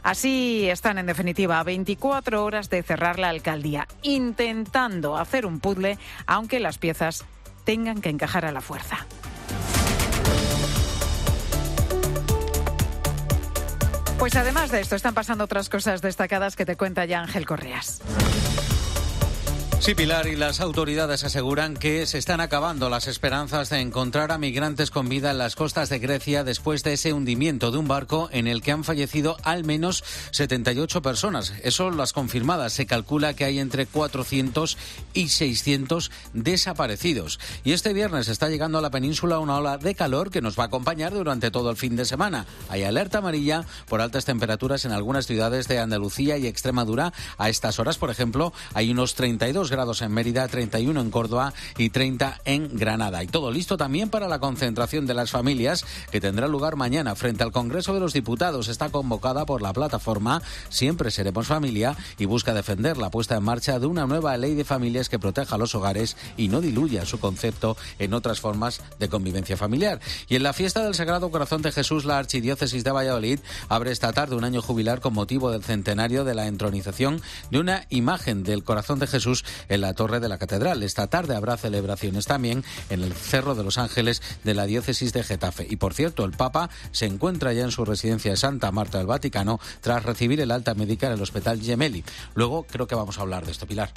Así están en definitiva a 24 horas de cerrar la alcaldía, intentando hacer un puzzle, aunque las piezas tengan que encajar a la fuerza. Pues además de esto están pasando otras cosas destacadas que te cuenta ya Ángel Correas. Sí, Pilar, y las autoridades aseguran que se están acabando las esperanzas de encontrar a migrantes con vida en las costas de Grecia después de ese hundimiento de un barco en el que han fallecido al menos 78 personas. Eso las confirmadas. Se calcula que hay entre 400 y 600 desaparecidos. Y este viernes está llegando a la península una ola de calor que nos va a acompañar durante todo el fin de semana. Hay alerta amarilla por altas temperaturas en algunas ciudades de Andalucía y Extremadura. A estas horas, por ejemplo, hay unos 32 grados en Mérida, 31 en Córdoba y 30 en Granada. Y todo listo también para la concentración de las familias que tendrá lugar mañana frente al Congreso de los Diputados. Está convocada por la plataforma Siempre Seremos Familia y busca defender la puesta en marcha de una nueva ley de familias que proteja los hogares y no diluya su concepto en otras formas de convivencia familiar. Y en la fiesta del Sagrado Corazón de Jesús, la Archidiócesis de Valladolid abre esta tarde un año jubilar con motivo del centenario de la entronización de una imagen del Corazón de Jesús en la torre de la catedral. Esta tarde habrá celebraciones también en el Cerro de los Ángeles de la diócesis de Getafe. Y por cierto, el Papa se encuentra ya en su residencia de Santa Marta del Vaticano tras recibir el alta médica en el Hospital Gemelli. Luego creo que vamos a hablar de esto, Pilar.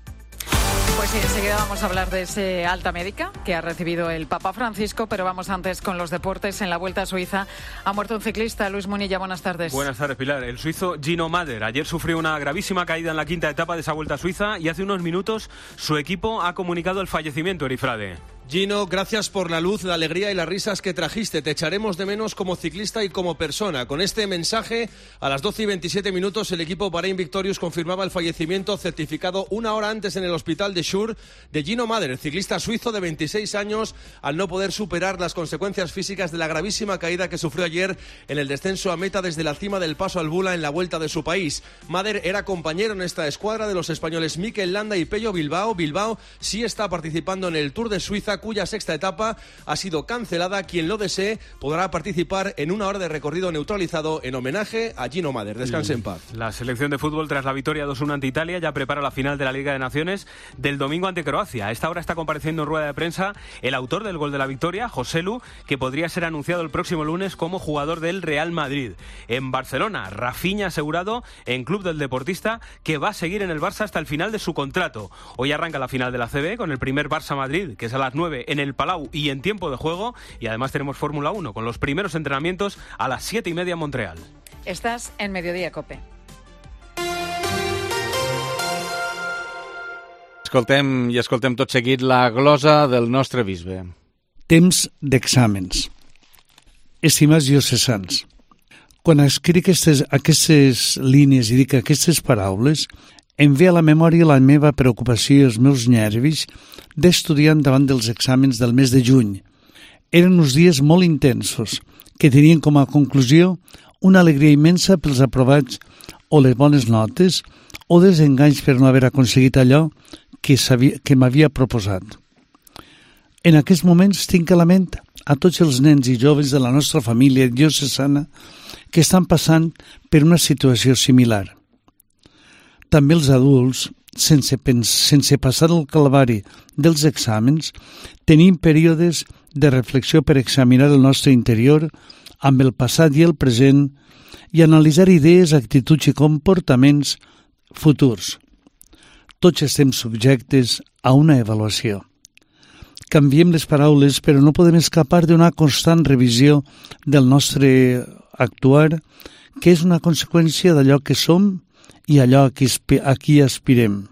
Pues sí, enseguida vamos a hablar de ese alta médica que ha recibido el Papa Francisco, pero vamos antes con los deportes. En la Vuelta a Suiza ha muerto un ciclista. Luis Munilla, buenas tardes. Buenas tardes, Pilar. El suizo Gino Mader ayer sufrió una gravísima caída en la quinta etapa de esa Vuelta a Suiza y hace unos minutos su equipo ha comunicado el fallecimiento, Erifrade. Gino, gracias por la luz, la alegría y las risas que trajiste. Te echaremos de menos como ciclista y como persona. Con este mensaje, a las 12:27 el equipo Bahrein Victorious confirmaba el fallecimiento certificado una hora antes en el hospital de Schur de Gino Mader, el ciclista suizo de 26 años, al no poder superar las consecuencias físicas de la gravísima caída que sufrió ayer en el descenso a meta desde la cima del Paso al Bula en la Vuelta de su país. Mader era compañero en esta escuadra de los españoles Mikel Landa y Pello Bilbao. Bilbao sí está participando en el Tour de Suiza, cuya sexta etapa ha sido cancelada. Quien lo desee podrá participar en una hora de recorrido neutralizado en homenaje a Gino Mader. Descanse en paz. La selección de fútbol, tras la victoria 2-1 ante Italia, ya prepara la final de la Liga de Naciones del domingo ante Croacia. A esta hora está compareciendo en rueda de prensa el autor del gol de la victoria, Joselu, que podría ser anunciado el próximo lunes como jugador del Real Madrid. En Barcelona, Rafinha asegurado en club del deportista que va a seguir en el Barça hasta el final de su contrato. Hoy arranca la final de la ACB con el primer Barça-Madrid, que es a las 9 en el Palau y en tiempo de juego, y además tenemos Fórmula 1 con los primeros entrenamientos a las 7:30 en Montreal. Estás en Mediodía Cope. Escoltem tot seguit la glosa del nostre bisbe. Temps d'exàmens. Estimats diocesans, quan escric aquestes línies i dic aquestes paraules, em ve a la memòria la meva preocupació i els meus nervis d'estudiant davant dels exàmens del mes de juny. Eren uns dies molt intensos, que tenien com a conclusió una alegria immensa pels aprovats o les bones notes o desenganys per no haver aconseguit allò que m'havia proposat. En aquests moments tinc a la ment a tots els nens i joves de la nostra família diocesana que estan passant per una situació similar. També els adults, sense passar el calvari dels exàmens, tenim períodes de reflexió per examinar el nostre interior amb el passat i el present i analitzar idees, actituds i comportaments futurs. Tots estem subjectes a una avaluació. Canviem les paraules, però no podem escapar d'una constant revisió del nostre actuar, que és una conseqüència d'allò que som i allò a qui aspirem.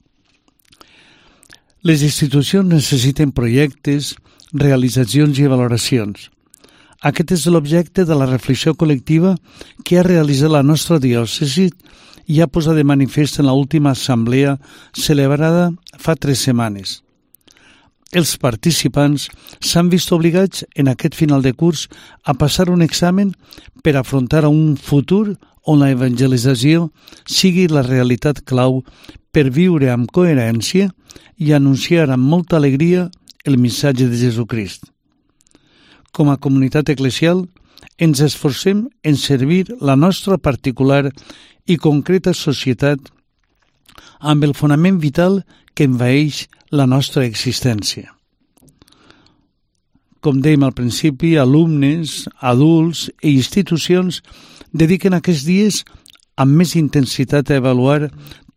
Les institucions necessiten projectes, realitzacions i valoracions. Aquest és l'objecte de la reflexió col·lectiva que ha realitzat la nostra diòcesi i ha posat de manifest en l'última assemblea celebrada fa 3 setmanes. Els participants s'han vist obligats en aquest final de curs a passar un examen per afrontar un futur on la evangelització sigui la realitat clau per viure amb coherència i anunciar amb molta alegria el missatge de Jesucrist. Com a comunitat eclesial, ens esforcem en servir la nostra particular i concreta societat amb el fonament vital que envaeix la nostra existència. Com dèiem al principi, alumnes, adults i institucions dediquen aquests dies amb més intensitat a avaluar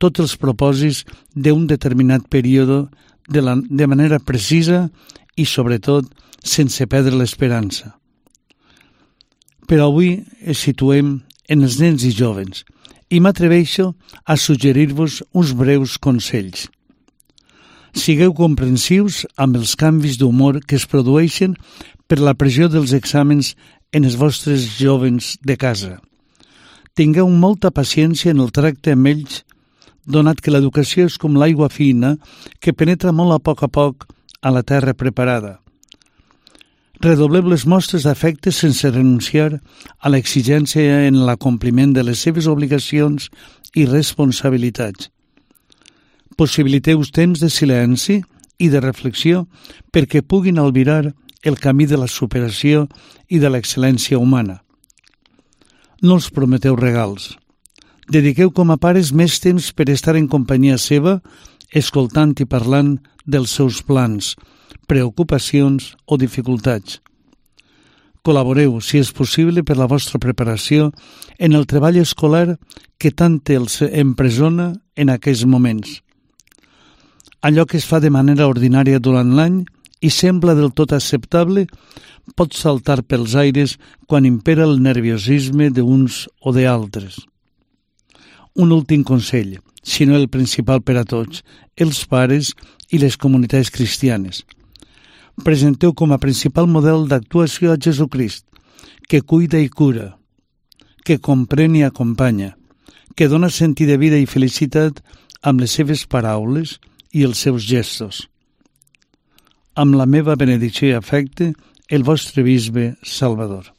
tots els propòsits d'un determinat període de manera precisa i, sobretot, sense perdre l'esperança. Però avui ens situem en els nens i jovens i m'atreveixo a suggerir-vos uns breus consells. Sigueu comprensius amb els canvis d'humor que es produeixen per la pressió dels exàmens en els vostres jovens de casa. Tingueu molta paciència en el tracte amb ells, donat que l'educació és com l'aigua fina que penetra molt a poc a la terra preparada. Redobleu les mostres d'afecte sense renunciar a l'exigència en l'acompliment de les seves obligacions i responsabilitats. Possibiliteu temps de silenci i de reflexió perquè puguin albirar el camí de la superació i de l'excel·lència humana. No els prometeu regals. Dediqueu com a pares més temps per estar en companyia seva, escoltant i parlant dels seus plans, preocupacions o dificultats. Col·laboreu, si és possible, per la vostra preparació en el treball escolar que tant els empresona en aquests moments. Allò que es fa de manera ordinària durant l'any i sembla del tot acceptable pot saltar pels aires quan impera el nerviosisme d'uns o d'altres. Un últim consell, si no el principal per a tots, els pares i les comunitats cristianes. Presenteu com a principal model d'actuació a Jesucrist, que cuida i cura, que comprèn i acompanya, que dona sentit de vida i felicitat amb les seves paraules i els seus gestos. Amb la meva benedicció i afecte, el vostre bisbe Salvador.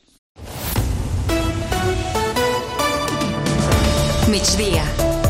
Migdia.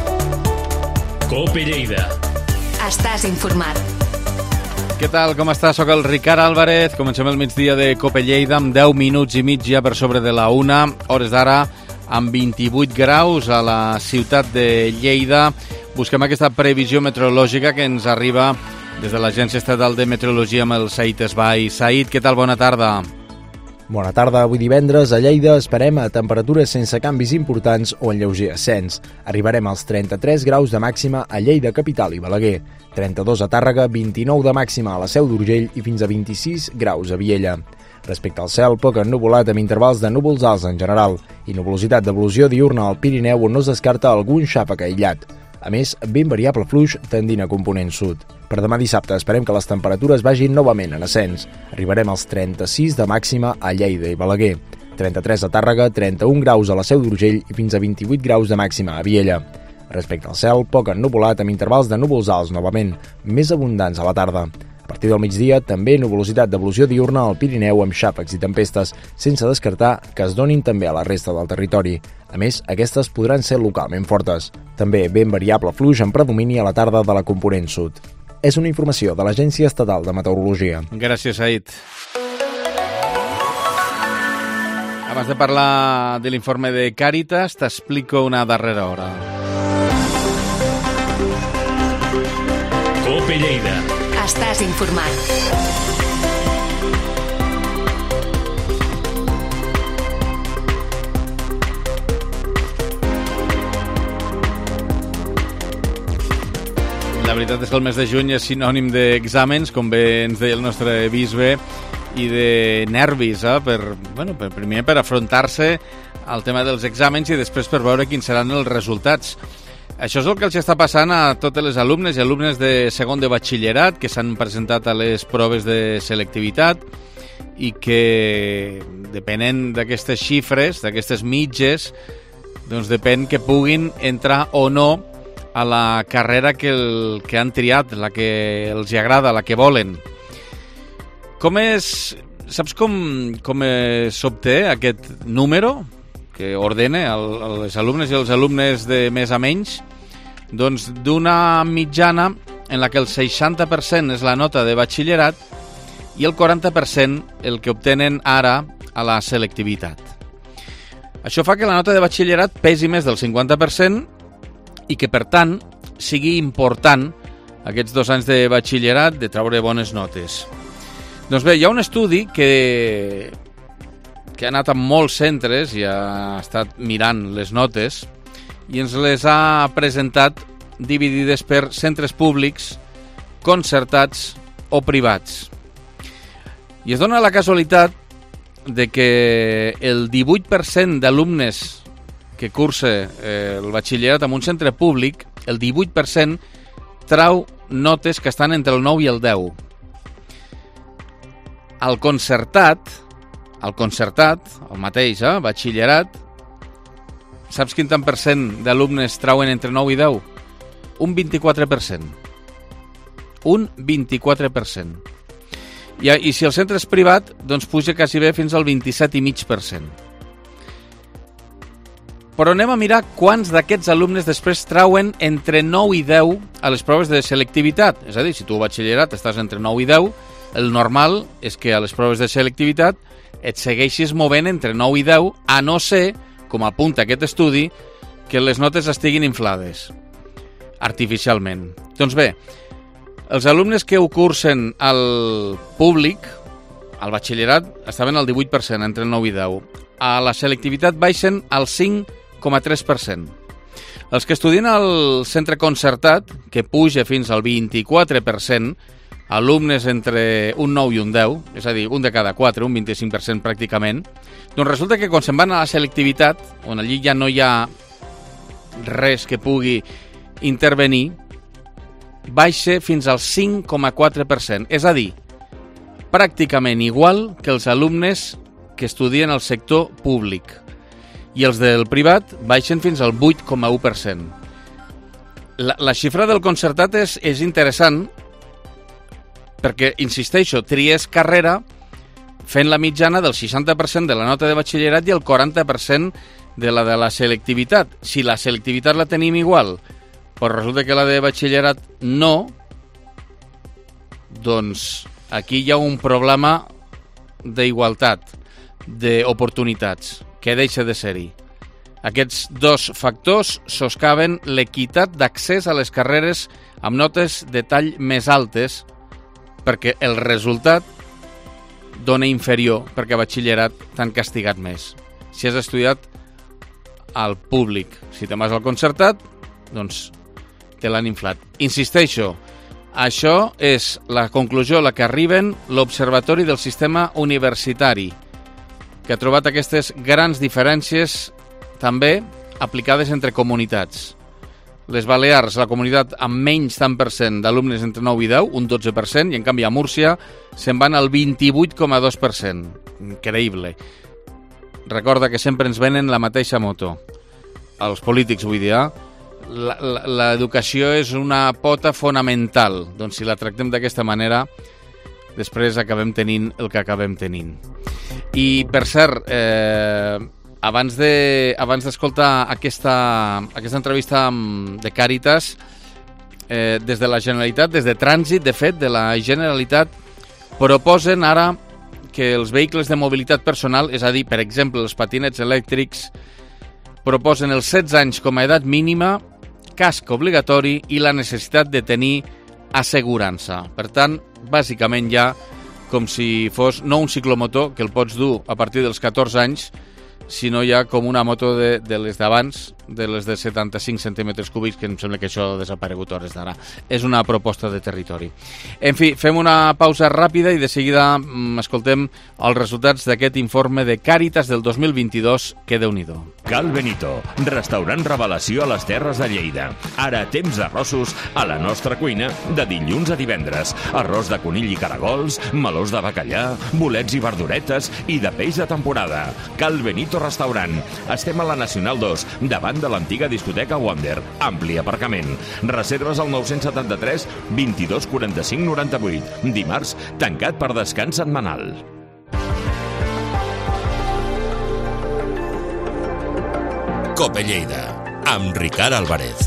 COPE Lleida. Estàs informat. Què tal, com està? Soc el Ricard Álvarez. Comencem el migdia de COPE Lleida amb 10 minuts i mig ja per sobre de la 1, hores d'ara amb 28 graus a la ciutat de Lleida. Busquem aquesta previsió meteorològica que ens arriba des de l'Agència Estatal de Meteorologia amb el Said Esbai. Said, què tal? Bona tarda. Bona tarda. Avui divendres a Lleida esperem a temperatures sense canvis importants o en lleuger ascens. Arribarem als 33 graus de màxima a Lleida capital i Balaguer, 32 a Tàrrega, 29 de màxima a la Seu d'Urgell i fins a 26 graus a Viella. Respecte al cel, poc ennuvolat amb intervals de núvols alts en general i nuvolositat d'evolució diurna al Pirineu on no es descarta algun xàfec aïllat. A més, ben variable fluix tendint a component sud. Per demà dissabte esperem que les temperatures vagin novament en ascens. Arribarem als 36 de màxima a Lleida i Balaguer, 33 a Tàrrega, 31 graus a la Seu d'Urgell i fins a 28 graus de màxima a Viella. Respecte al cel, poc ennuvolat amb intervals de núvols alts novament, més abundants a la tarda. A partir del migdia, també nuvolositat d'evolució diurna al Pirineu amb xàfecs i tempestes, sense descartar que es donin també a la resta del territori. A més, aquestes podran ser localment fortes. També ben variable fluix en predomini a la tarda de la component sud. És una informació de l'Agència Estatal de Meteorologia. Gràcies, Said. Abans de parlar de l'informe de Càritas, t'explico una darrera hora. COPE Lleida. Estàs informat. La veritat és que el mes de juny és sinònim d'exàmens, com bé ens deia el nostre bisbe, i de nervis, primer per afrontar-se al tema dels exàmens i després per veure quins seran els resultats. Això és el que els està passant a totes les alumnes i alumnes de segon de batxillerat que s'han presentat a les proves de selectivitat i que, depenent d'aquestes xifres, d'aquestes mitges, doncs depèn que puguin entrar o no a la carrera que han triat, la que els agrada, la que volen. Saps com s'obté aquest número que ordena les alumnes i els alumnes de més a menys? Doncs d'una mitjana en la que el 60% és la nota de batxillerat i el 40% el que obtenen ara a la selectivitat. Això fa que la nota de batxillerat pesi més del 50% i que, per tant, sigui important aquests 2 anys de batxillerat de treure bones notes. Doncs bé, hi ha un estudi que ha anat a molts centres i ha estat mirant les notes i ens les ha presentat dividides per centres públics, concertats o privats. I es dona la casualitat de que el 18% d'alumnes que cursa el batxillerat en un centre públic, el 18% trau notes que estan entre el 9 i el 10. Al concertat, el mateix, batxillerat, saps quin tant % d'alumnes trauen entre 9 i 10? Un 24%. Un 24%. I si el centre és privat, doncs puja quasi bé fins al 27,5%. Però anem a mirar quants d'aquests alumnes després trauen entre 9 i 10 a les proves de selectivitat. És a dir, si tu a batxillerat estàs entre 9 i 10, el normal és que a les proves de selectivitat et segueixis movent entre 9 i 10, a no ser, com apunta aquest estudi, que les notes estiguin inflades artificialment. Doncs bé, els alumnes que ho cursen al públic, al batxillerat, estaven al 18%, entre el 9 i 10. A la selectivitat baixen al 5,3%. Els que estudien al centre concertat, que puja fins al 24%, alumnes entre un 9 i un 10, és a dir, un de cada 4, un 25% pràcticament, doncs resulta que quan se'n van a la selectivitat, on allí ja no hi ha res que pugui intervenir, baixa fins al 5,4%. És a dir, pràcticament igual que els alumnes que estudien al sector públic. I els del privat baixen fins al 8,1%. La xifra del concertat és interessant perquè, insisteixo, tries carrera fent la mitjana del 60% de la nota de batxillerat i el 40% de la selectivitat. Si la selectivitat la tenim igual, però resulta que la de batxillerat no, doncs aquí hi ha un problema d'igualtat, d'oportunitats, que deixa de ser-hi. Aquests dos factors soscaven l'equitat d'accés a les carreres amb notes de tall més altes, perquè el resultat dona inferior, perquè a batxillerat t'han castigat més. Si has estudiat al públic, si te'n vas al concertat, doncs te l'han inflat. Insisteixo, això és la conclusió a la que arriben l'Observatori del Sistema Universitari, que ha trobat aquestes grans diferències també aplicades entre comunitats. Les Balears, la comunitat amb menys tant per cent d'alumnes entre 9 i 10, un 12%, i en canvi a Múrcia se'n van al 28,2%. Increïble. Recorda que sempre ens venen la mateixa moto. Els polítics, vull dir, l'educació és una pota fonamental. Doncs si la tractem d'aquesta manera, després acabem tenint el que acabem tenint. I, per cert, abans d'escoltar aquesta entrevista de Càritas, des de la Generalitat, des de Trànsit, de fet, de la Generalitat, proposen ara que els vehicles de mobilitat personal, és a dir, per exemple, els patinets elèctrics, proposen els 16 anys com a edat mínima, casc obligatori i la necessitat de tenir assegurança. Per tant, bàsicament ja com si fos no un ciclomotor, que el pots dur a partir dels 14 anys, sinó ja com una moto de les d'abans, de les de 75 centímetres cúbics, que em sembla que això ha desaparegut hores d'ara. És una proposta de territori. En fi, fem una pausa ràpida i de seguida escoltem els resultats d'aquest informe de Càritas del 2022, que Déu-n'hi-do. Cal Benito, restaurant revelació a les Terres de Lleida. Ara temps d'arrossos a la nostra cuina de dilluns a divendres. Arròs de conill i caragols, melós de bacallà, bolets i verduretes i de peix de temporada. Cal Benito Restaurant. Estem a la Nacional 2, davant de l'antiga discoteca Wonder. Ampli aparcament. Reserves al 973 22 45 98. Dimarts, tancat per descans setmanal. Cope Lleida, amb Ricard Álvarez.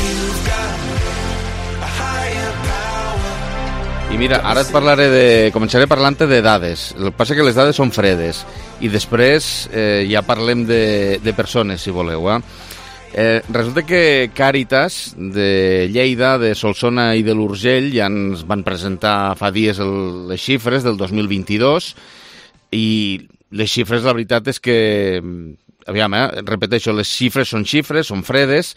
I mira, ara et parlaré començaré parlant-te de dades. El que passa és que les dades són fredes i després ja parlem de persones, si voleu. Resulta que Càritas de Lleida, de Solsona i de l'Urgell ja ens van presentar fa dies les xifres del 2022 i les xifres, la veritat és que, aviam, repeteixo, les xifres, són fredes,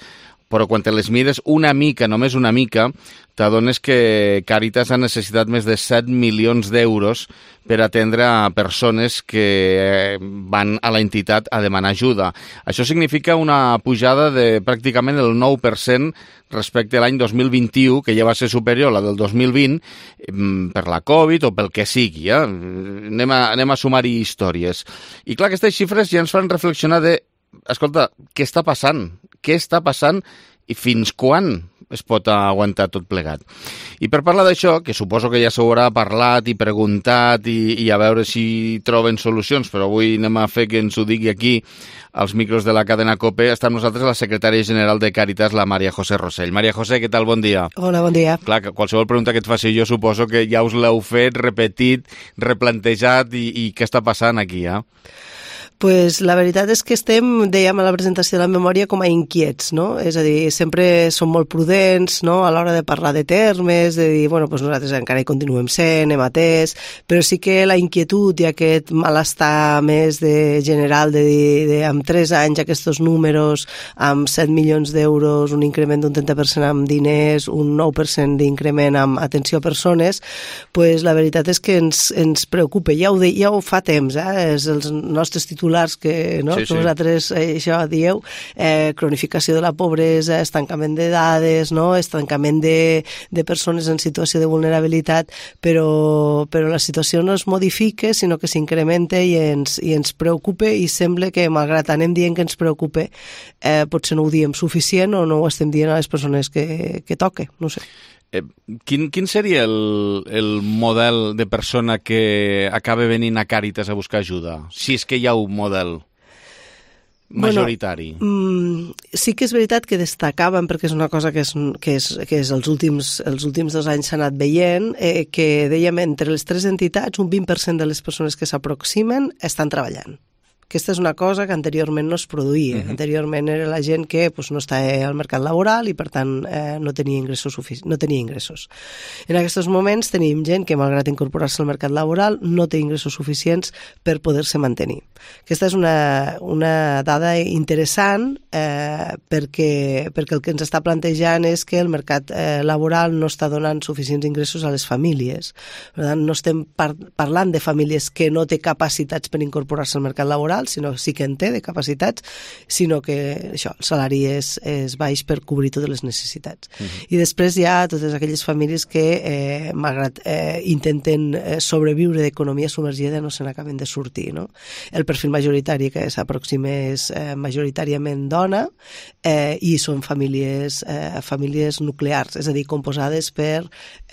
però quan te les mires una mica, només una mica, t'adones que Càritas ha necessitat més de 7 milions d'euros per atendre a persones que van a la entitat a demanar ajuda. Això significa una pujada de pràcticament el 9% respecte a l'any 2021, que ja va ser superior a la del 2020, per la Covid o pel que sigui. Anem a sumar-hi històries. I clar, aquestes xifres ja ens fan reflexionar de, escolta, què està passant? Què està passant i fins quan es pot aguantar tot plegat? I per parlar d'això, que suposo que ja s'haurà parlat i preguntat i a veure si troben solucions, però avui anem a fer que ens ho digui aquí als micros de la cadena COPE, està amb nosaltres la secretària general de Càritas, la Maria José Rossell. Maria José, què tal? Bon dia. Hola, bon dia. Clar, qualsevol pregunta que et faci jo suposo que ja us l'heu fet, repetit, replantejat i què està passant aquí, Pues la veritat és que estem, dèiem a la presentació de la memòria, com a inquiets, no? És a dir, sempre som molt prudents, no?, a l'hora de parlar de termes, de dir, bueno, pues nosaltres encara hi continuem sent, hem atès, però sí que la inquietud i aquest malestar més general de dir, amb 3 anys aquests números, amb 7 milions d'euros, un increment d'un 30% amb diners, un 9% d'increment amb atenció a persones, pues la veritat és que ens preocupa. Ja ho fa temps, és els nostres titulars que vosaltres això dieu, cronificació de la pobresa, estancament de dades, estancament de persones en situació de vulnerabilitat, però la situació no es modifica, sinó que s'incrementa i ens preocupa, i sembla que, malgrat anem dient que ens preocupa, potser no ho diem suficient o no ho estem dient a les persones que toque, no sé. Quin seria el model de persona que acaba venint a Càritas a buscar ajuda? Si és que hi ha un model majoritari. Sí que és veritat que destacàvem, perquè és una cosa que els últims 2 anys s'ha anat veient, que dèiem entre les 3 entitats un 20% de les persones que s'aproximen estan treballant. Aquesta és una cosa que anteriorment no es produïa. Anteriorment era la gent que no estava al mercat laboral i, per tant, no tenia ingressos. En aquests moments tenim gent que, malgrat incorporar-se al mercat laboral, no té ingressos suficients per poder-se mantenir. Aquesta és una dada interessant perquè el que ens està plantejant és que el mercat laboral no està donant suficients ingressos a les famílies. Per tant, no estem parlant de famílies que no té capacitats per incorporar-se al mercat laboral, sinó sí que en té de capacitats, sinó que això, el salari és baix per cobrir totes les necessitats. I després hi ha totes aquelles famílies que, malgrat intenten sobreviure d'economia submergida, no se n'acaben de sortir, no? El perfil majoritari que s'aproxima és majoritàriament dona i són famílies nuclears, és a dir, composades per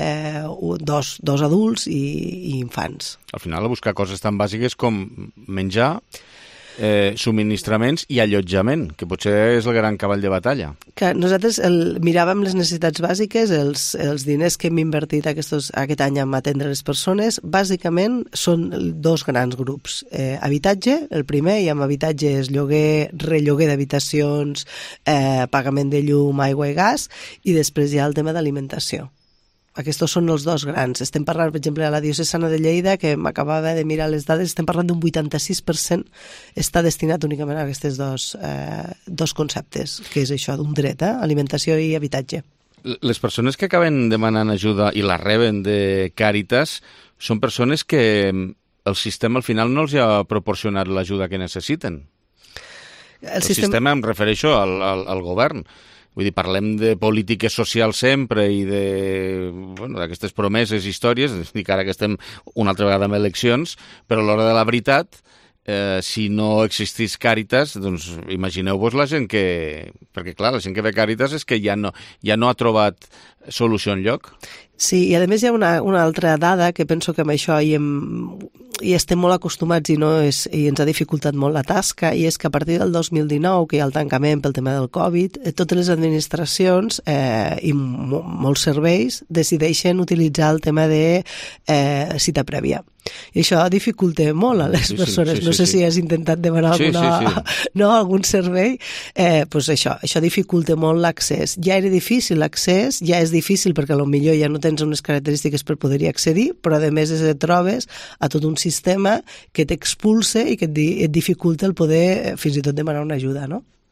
dos adults i infants. Al final, a buscar coses tan bàsiques com menjar, subministraments i allotjament, que potser és el gran cavall de batalla. Que nosaltres miràvem les necessitats bàsiques, els diners que hem invertit aquest any en atendre les persones, bàsicament són 2 grans grups. Habitatge, el primer, i amb habitatge és lloguer, relloguer d'habitacions, pagament de llum, aigua i gas, i després hi ha el tema d'alimentació. Aquests són els 2 grans. Estem parlant, per exemple, a la diocesana de Lleida, que m'acabava de mirar les dades, estem parlant d'un 86% està destinat únicament a aquests dos conceptes, que és això d'un dret, alimentació i habitatge. Les persones que acaben demanant ajuda i la reben de Càritas són persones que el sistema al final no els ha proporcionat l'ajuda que necessiten. El sistema em refereixo al govern. Vull dir, parlem de polítiques socials sempre i d'aquestes promeses i històries, dic ara que estem una altra vegada amb eleccions, però a l'hora de la veritat, si no existís Càritas, doncs imagineu-vos la gent que... Perquè, clar, la gent que ve Càritas és que ja no ha trobat solució enlloc. Sí, i a més hi ha una altra dada que penso que amb això hi estem molt acostumats i ens ha dificultat molt la tasca, i és que a partir del 2019, que hi ha el tancament pel tema del Covid, totes les administracions i molts serveis decideixen utilitzar el tema de cita prèvia. I això dificulta molt a les persones. No sé si has intentat demanar algun servei. Això dificulta molt l'accés. Ja era difícil l'accés, ja és difícil perquè potser ja no tens unes característiques per poder-hi accedir, però a més et trobes a tot un sistema que t'expulsa i que et dificulta el poder fins i tot demanar una ajuda, no?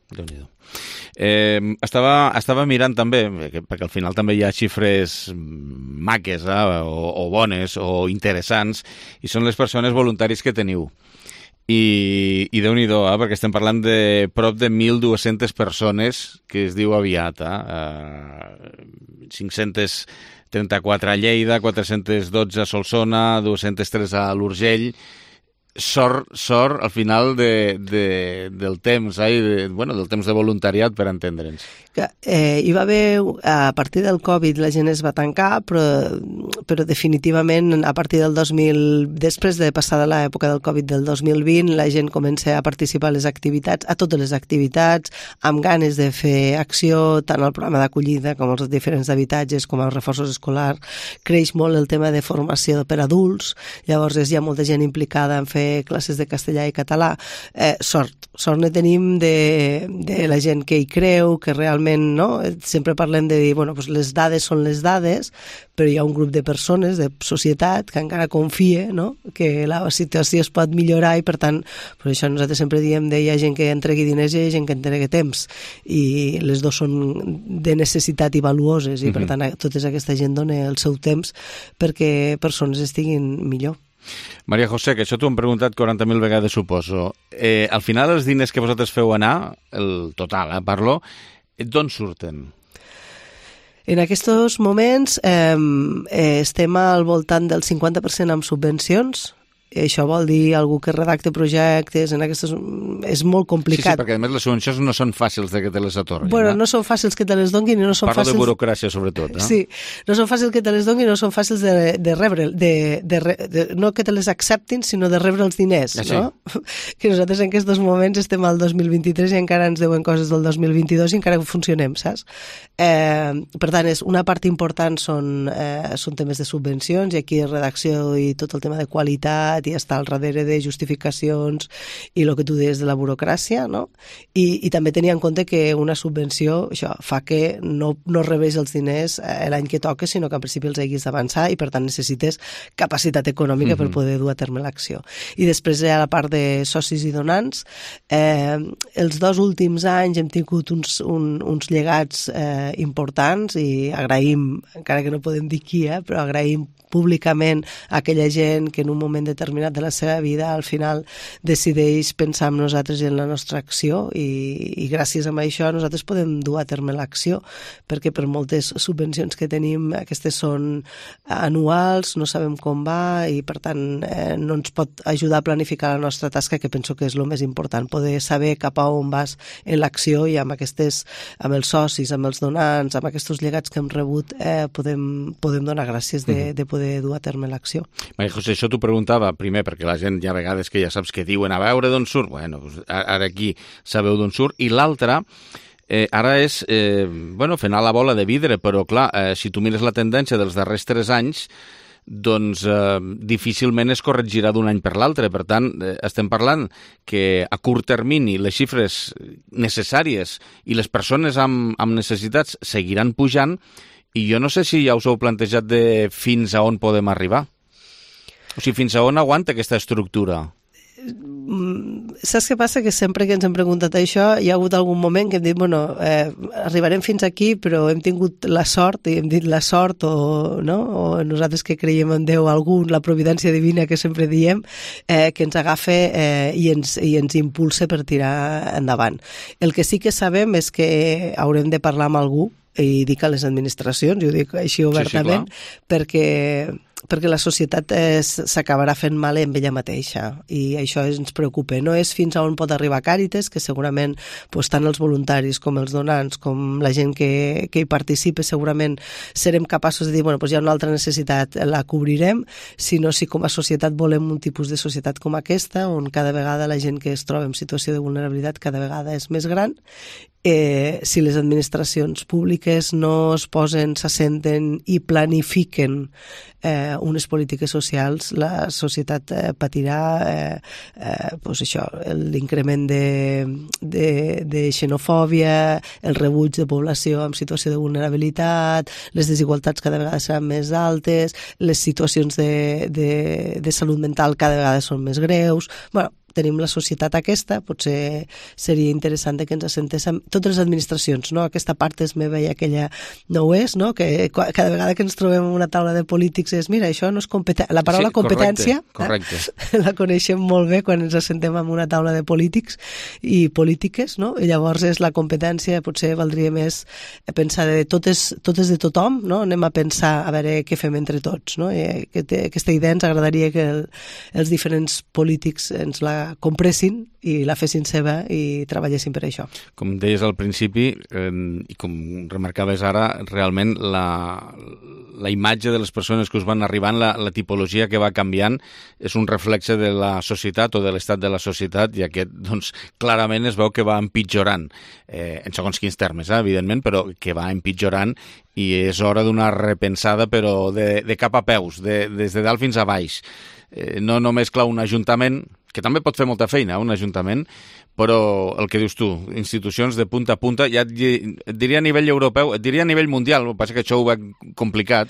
Déu-n'hi-do. Estava mirant també, perquè al final també hi ha xifres maques o bones o interessants, i són les persones voluntaris que teniu. I Déu-n'hi-do, perquè estem parlant de prop de 1.200 persones, que es diu aviat, 534 a Lleida, 412 a Solsona, 203 a l'Urgell. Sort al final del temps, del temps de voluntariat, per entendre'ns. Hi va haver, a partir del Covid la gent es va tancar, però definitivament a partir del 2000, després de passar de l'època del Covid del 2020, la gent comença a participar a les activitats, a totes les activitats, amb ganes de fer acció, tant al programa d'acollida com als diferents habitatges, com als reforços escolars. Creix molt el tema de formació per adults, llavors hi ha molta gent implicada en fer classes de castellà i català. Sort ne tenim de la gent que hi creu, que realment, no? Sempre parlem de dir, doncs les dades són les dades, però hi ha un grup de persones, de societat, que encara confia, no? Que la situació es pot millorar, i per tant, per això nosaltres sempre diem hi ha gent que entregui diners i hi ha gent que entregui temps, i les dues són de necessitat i valuoses, i per tant tota aquesta gent dona el seu temps perquè persones estiguin millor. Maria José, que això t'ho hem preguntat 40.000 vegades, suposo. Al final, els diners que vosaltres feu anar, el total, parlo, d'on surten? En aquests moments estem al voltant del 50% amb subvencions. Això vol dir algú que redacta projectes, és molt complicat. Sí, perquè a més les subvencions no són fàcils de que te les atorguin. No són fàcils que te les donguin i no són fàcils... Parlo de burocràcia, sobretot. Sí, no són fàcils que te les donguin i no són fàcils de rebre, no que te les acceptin, sinó de rebre els diners, no? Que nosaltres en aquests moments estem al 2023 i encara ens deuen coses del 2022 i encara funcionem, saps? Per tant, una part important són temes de subvencions, i aquí redacció i tot el tema de qualitat i està al darrere de justificacions i el que tu deies de la burocràcia, no? I també tenir en compte que una subvenció això fa que no rebés els diners l'any que toca, sinó que en principi els haguis d'avançar, i per tant necessites capacitat econòmica per poder dur a terme l'acció. I després hi ha la part de socis i donants. Els 2 últims anys hem tingut uns llegats importants, i agraïm, encara que no podem dir qui, però agraïm públicament a aquella gent que en un moment determinat de la seva vida al final decideix pensar en nosaltres i en la nostra acció, i gràcies a això nosaltres podem dur a terme l'acció, perquè per moltes subvencions que tenim, aquestes són anuals, no sabem com va, i per tant no ens pot ajudar a planificar la nostra tasca, que penso que és el més important, poder saber cap a on vas en l'acció, i amb els socis, amb els donants, amb aquests llegats que hem rebut, podem donar gràcies de poder dur a terme l'acció. Maria José, això t'ho preguntava primer perquè la gent hi ha vegades que ja saps que diuen a veure d'on surt. Bueno, ara aquí sabeu d'on surt. I l'altra, ara és fer anar la bola de vidre, però clar, si tu mires la tendència dels darrers 3 anys, doncs difícilment es corregirà d'un any per l'altre. Per tant, estem parlant que a curt termini les xifres necessàries i les persones amb necessitats seguiran pujant, i jo no sé si ja us heu plantejat de fins a on podem arribar. O sigui, fins a on aguanta aquesta estructura? Saps què passa? Que sempre que ens hem preguntat això hi ha hagut algun moment que hem dit arribarem fins aquí, però hem tingut la sort, i hem dit la sort o nosaltres que creiem en Déu, la providència divina que sempre diem, que ens agafa i ens impulsa per tirar endavant. El que sí que sabem és que haurem de parlar amb algú, i dic a les administracions, i ho dic així obertament, perquè la societat s'acabarà fent mal amb ella mateixa, i això ens preocupa. No és fins a on pot arribar Càritas, que segurament tant els voluntaris com els donants, com la gent que hi participa, segurament serem capaços de dir, hi ha una altra necessitat, la cobrirem, sinó si com a societat volem un tipus de societat com aquesta, on cada vegada la gent que es troba en situació de vulnerabilitat cada vegada és més gran. Si les administracions públiques no es posen, s'assenten i planifiquen unes polítiques socials, la societat patirà l'increment de xenofòbia, el rebuig de població en situació de vulnerabilitat, les desigualtats cada vegada seran més altes, les situacions de salut mental cada vegada són més greus. tenim la societat aquesta, potser seria interessant que ens assentéssim totes les administracions, no? Aquesta part és meva i aquella no ho és, no? Que cada vegada que ens trobem en una taula de polítics és, mira, això no és competència. La paraula competència correcte. La coneixem molt bé quan ens assentem en una taula de polítics i polítiques, no? I llavors és la competència, potser valdria més pensar de totes de tothom, no? Anem a pensar a veure què fem entre tots, no? I aquesta idea ens agradaria que els diferents polítics ens la compressin i la fessin seva i treballessin per això. Com deies al principi, i com remarcaves ara, realment la imatge de les persones que us van arribant, la tipologia que va canviant, és un reflexe de la societat o de l'estat de la societat, i aquest, doncs, clarament es veu que va empitjorant, en segons quins termes, evidentment, però que va empitjorant, i és hora d'una repensada, però de cap a peus, des de dalt fins a baix. No només, clar, un ajuntament, que també pot fer molta feina, un ajuntament, però el que dius tu, institucions de punta a punta, ja et diria a nivell europeu, et diria a nivell mundial, el que passa que això ho veig complicat,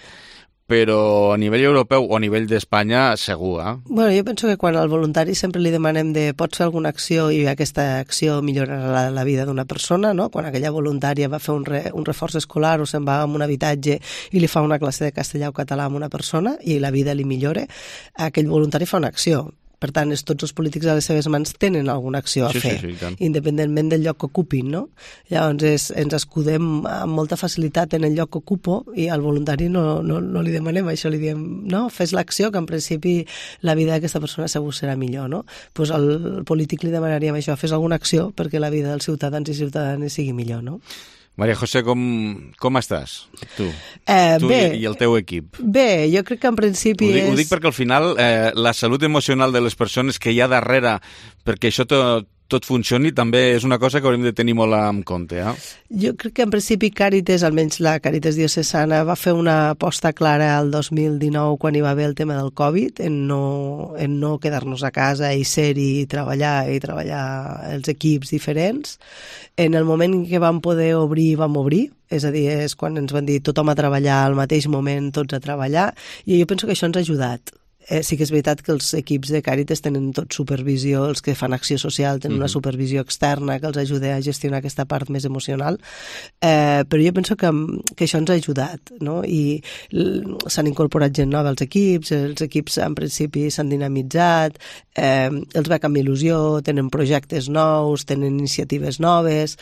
però a nivell europeu o a nivell d'Espanya, segur, Bueno, jo penso que quan al voluntari sempre li demanem pots fer alguna acció i aquesta acció millorarà la vida d'una persona, no? Quan aquella voluntària va fer un reforç escolar o se'n va a un habitatge i li fa una classe de castellà o català a una persona i la vida li millora, aquell voluntari fa una acció. Per tant, tots els polítics a les seves mans tenen alguna acció a fer, independentment del lloc que ocupin, no? Llavors ens escudem amb molta facilitat en el lloc que ocupo i al voluntari no li demanem això, li diem, no, fes l'acció que en principi la vida d'aquesta persona segur serà millor, no? Doncs al polític li demanaríem això, fes alguna acció perquè la vida dels ciutadans i ciutadanes sigui millor, no? Maria José, com estàs? Tu bé, i el teu equip. Bé, jo crec que en principi ho dic perquè al final la salut emocional de les persones que hi ha darrere perquè això tot funcioni també és una cosa que haurem de tenir molt en compte. Jo crec que en principi Càritas, almenys la Càritas diocesana, va fer una aposta clara al 2019 quan hi va haver el tema del Covid, en no quedar-nos a casa i ser-hi i treballar els equips diferents. En el moment en què vam poder obrir, vam obrir, és a dir, és quan ens van dir tothom a treballar al mateix moment, tots a treballar, i jo penso que això ens ha ajudat. Sí que és veritat que els equips de Càritas tenen tot supervisió, els que fan acció social tenen una supervisió externa que els ajuda a gestionar aquesta part més emocional, però jo penso que això ens ha ajudat, no? I s'han incorporat gent nova als equips, els equips en principi s'han dinamitzat, els veig amb il·lusió, tenen projectes nous, tenen iniciatives noves,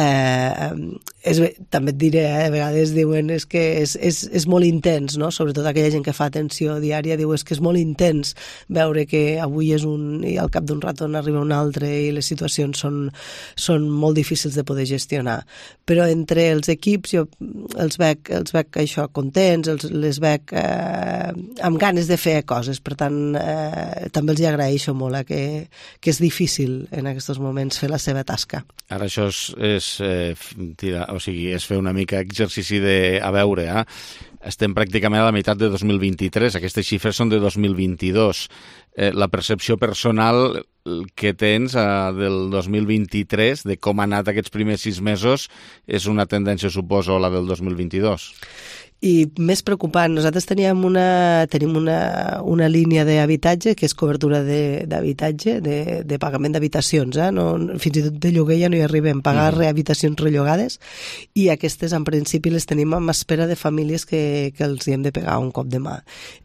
també et diré, a vegades diuen que és molt intens, no? Sobretot aquella gent que fa atenció diària diu que és molt intens veure que avui és un i al cap d'un rato n'arriba un altre i les situacions són molt difícils de poder gestionar. Però entre els equips jo els veig això contents, les veig amb ganes de fer coses, per tant també els agraeixo molt que és difícil en aquests moments fer la seva tasca. Ara això és fer una mica exercici a veure, estem pràcticament a la meitat de 2023, aquestes xifres són de 2022. La percepció personal que tens del 2023, de com ha anat aquests primers 6 mesos, és una tendència, suposo, a la del 2022. I més preocupant, nosaltres tenim una línia d'habitatge que és cobertura d'habitatge, de pagament d'habitacions, fins i tot de lloguer ja no hi arribem, pagar habitacions rellogades, i aquestes en principi les tenim en espera de famílies que els hi hem de pegar un cop de mà.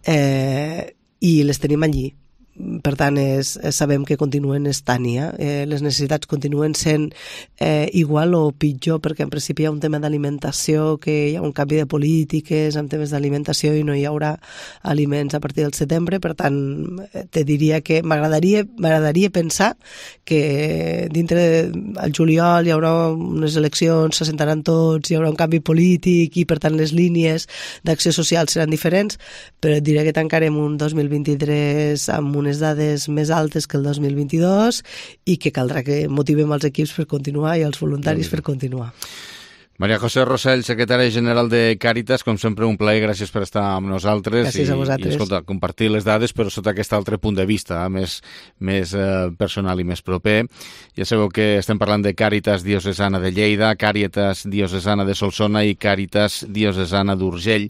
I les tenim allí. Per tant, sabem que continuen estant-hi. Les necessitats continuen sent igual o pitjor, perquè en principi hi ha un tema d'alimentació, que hi ha un canvi de polítiques en temes d'alimentació i no hi haurà aliments a partir del setembre. Per tant, te diria que m'agradaria pensar que dintre del juliol hi haurà unes eleccions, se sentaran tots, hi haurà un canvi polític i per tant les línies d'acció social seran diferents, però et diré que tancarem un 2023 amb unes dades més altes que el 2022 i que caldrà que motivem els equips per continuar i els voluntaris per continuar. Maria José Rosell, secretària general de Càritas, com sempre un plaer, gràcies per estar amb nosaltres. Gràcies a vosaltres. I escolta, compartir les dades però sota aquest altre punt de vista, més personal i més proper. Ja sabeu que estem parlant de Càritas Diocesana de Lleida, Càritas Diocesana de Solsona i Càritas Diocesana d'Urgell,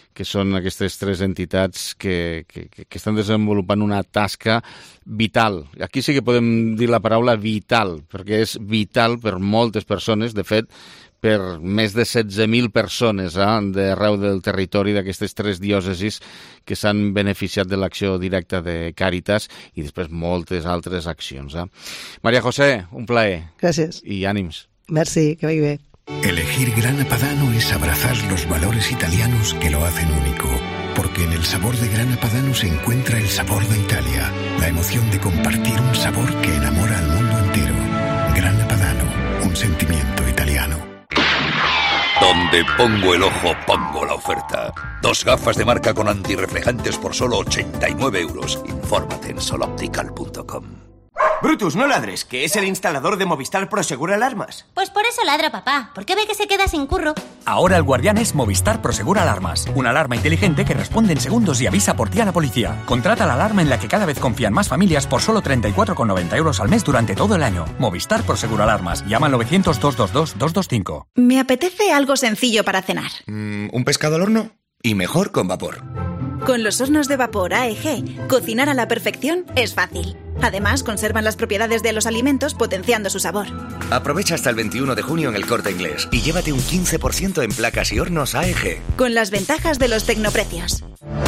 que són aquestes 3 entitats que estan desenvolupant una tasca vital. Aquí sí que podem dir la paraula vital, perquè és vital per moltes persones, de fet, per més de 16.000 persones d'arreu del territori d'aquestes 3 diòcesis que s'han beneficiat de l'acció directa de Càritas i després moltes altres accions. María José, un plaer. Gràcies. I ànims. Merci, que vagi bé. Elegir Grana Padano es abrazar los valores italianos que lo hacen único, porque en el sabor de Grana Padano se encuentra el sabor de Italia, la emoción de compartir un sabor que enamora al mundo entero. Grana Padano, un sentimiento italiano. Donde pongo el ojo, pongo la oferta. 2 gafas de marca con antirreflejantes por solo 89 euros. Infórmate en soloptical.com. Brutus, no ladres, que es el instalador de Movistar Prosegur Alarmas. Pues por eso ladra papá, porque ve que se queda sin curro. Ahora el guardián es Movistar Prosegur Alarmas, una alarma inteligente que responde en segundos y avisa por ti a la policía. Contrata la alarma en la que cada vez confían más familias por solo 34,90 euros al mes durante todo el año. Movistar Prosegur Alarmas. Llama al 900-222-225. Me apetece algo sencillo para cenar. ¿Un pescado al horno? Y mejor con vapor. Con los hornos de vapor AEG, cocinar a la perfección es fácil. Además, conservan las propiedades de los alimentos potenciando su sabor. Aprovecha hasta el 21 de junio en El Corte Inglés y llévate un 15% en placas y hornos AEG. Con las ventajas de los tecnoprecios.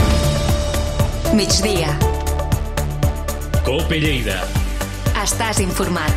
Migdia. Cope Lleida. Estàs informat.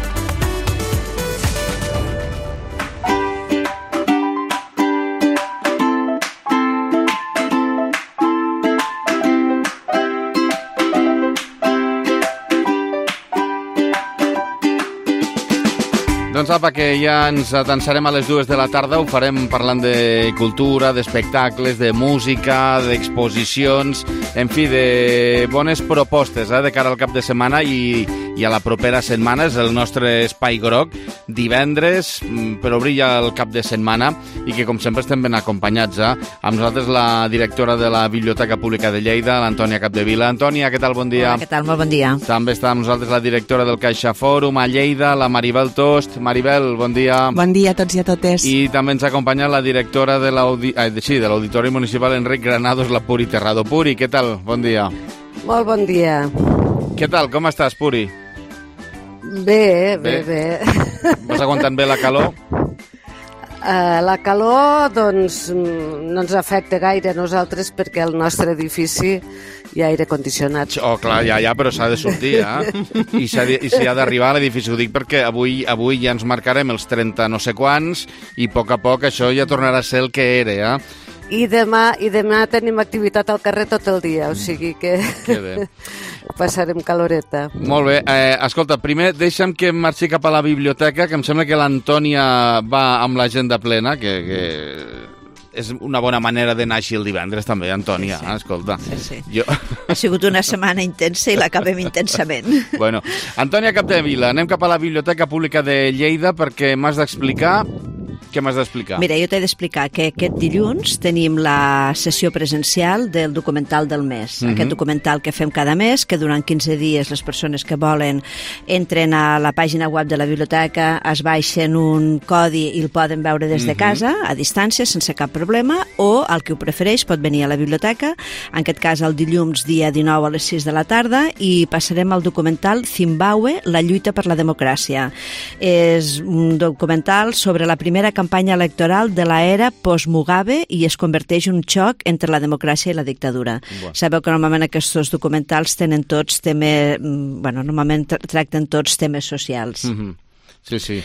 Doncs apa, que ja ens atansarem a les 2 de la tarda, ho farem parlant de cultura, d'espectacles, de música, d'exposicions, en fi, de bones propostes de cara al cap de setmana i a la propera setmana. És el nostre espai groc, divendres, per obrir ja el cap de setmana i que, com sempre, estem ben acompanyats. Amb nosaltres la directora de la Biblioteca Pública de Lleida, l'Antònia Capdevila. Antònia, què tal? Bon dia. Què tal? Molt bon dia. També està amb nosaltres la directora del Caixa Fòrum a Lleida, la Maribel Tost. Maribel, bon dia. Bon dia a tots i a totes. I també ens acompanya la directora de l'Auditori Municipal, Enric Granados, la Puri Terrado. Puri, què tal? Bon dia. Molt bon dia. Què tal? Com estàs, Puri? Bé. Vas aguantant bé la calor? La calor, doncs, no ens afecta gaire a nosaltres perquè el nostre edifici hi ha aire condicionat. Oh, clar, ja, però s'ha de sortir, I s'hi ha d'arribar a l'edifici. Ho dic perquè avui ja ens marcarem els 30 no sé quants i a poc això ja tornarà a ser el que era, I demà tenim activitat al carrer tot el dia, o sigui que passarem caloreta. Molt bé. Escolta, primer deixa'm que marxi cap a la biblioteca, que em sembla que l'Antònia va amb l'agenda plena, que és una bona manera d'anar així el divendres també, Antònia. Sí. Escolta. Sí. Ha sigut una setmana intensa i l'acabem intensament. Bueno, Antònia Capdevila, anem cap a la Biblioteca Pública de Lleida perquè m'has d'explicar... Què m'has d'explicar? Mira, jo t'he d'explicar que aquest dilluns tenim la sessió presencial del documental del mes. Aquest documental que fem cada mes, que durant 15 dies les persones que volen entren a la pàgina web de la biblioteca, es baixen un codi i el poden veure des de casa, a distància, sense cap problema, o el que ho prefereix pot venir a la biblioteca, en aquest cas el dilluns dia 19 a les 6 de la tarda, i passarem al documental Zimbabue, la lluita per la democràcia. És un documental sobre la primera campanya electoral de l'era post-Mugabe i es converteix en un xoc entre la democràcia i la dictadura. Sabeu que normalment aquests documentals tenen tots temes... normalment tracten tots temes socials. Sí.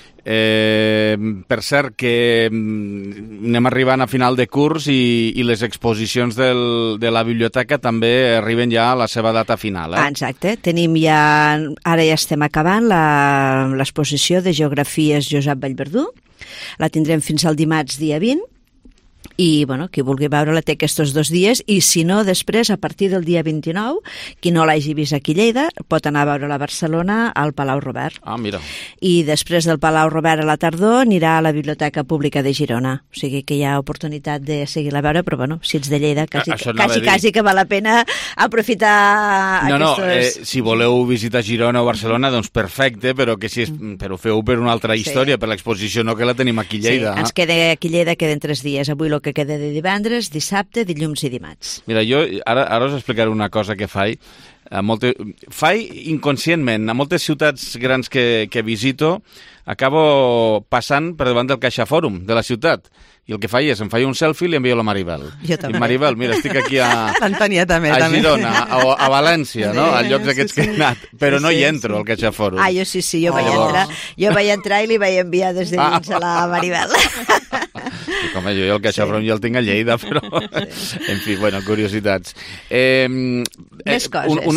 Per cert, que anem arribant a final de curs i les exposicions de la biblioteca també arriben ja a la seva data final. Exacte. Tenim ja... Ara ja estem acabant l'exposició de Geografies Josep Vallverdú. La tindrem fins al dimarts dia 20 i, qui vulgui veure-la té aquests 2 dies i, si no, després, a partir del dia 29, qui no l'hagi vist aquí a Lleida, pot anar a veure-la a Barcelona al Palau Robert. Mira. I després del Palau Robert a la tardor anirà a la Biblioteca Pública de Girona. O sigui que hi ha oportunitat de seguir-la a veure, però, si ets de Lleida, quasi que val la pena aprofitar aquests... Si voleu visitar Girona o Barcelona, doncs perfecte, però ho feu per una altra història, per l'exposició, no que la tenim aquí a Lleida. Sí, ens queda aquí a Lleida, queden 3 dies. Avui el que que queda de divendres, dissabte, dilluns i dimarts. Mira, jo ara us explicaré una cosa que faig. Faig inconscientment. A moltes ciutats grans que visito acabo passant per davant del Caixa Fòrum de la ciutat. I el que faig és, em faig un selfie i li envio a la Maribel. Jo també. I Maribel, mira, estic aquí a també. Girona, a València, no? Als llocs aquests que he anat. Però no hi entro, al Caixa Fòrum. Jo sí, jo vaig entrar i li vaig enviar des de dins a la Maribel. Com jo el Caixa Fòrum ja el tinc a Lleida, però... En fi, bueno, curiositats. Més coses.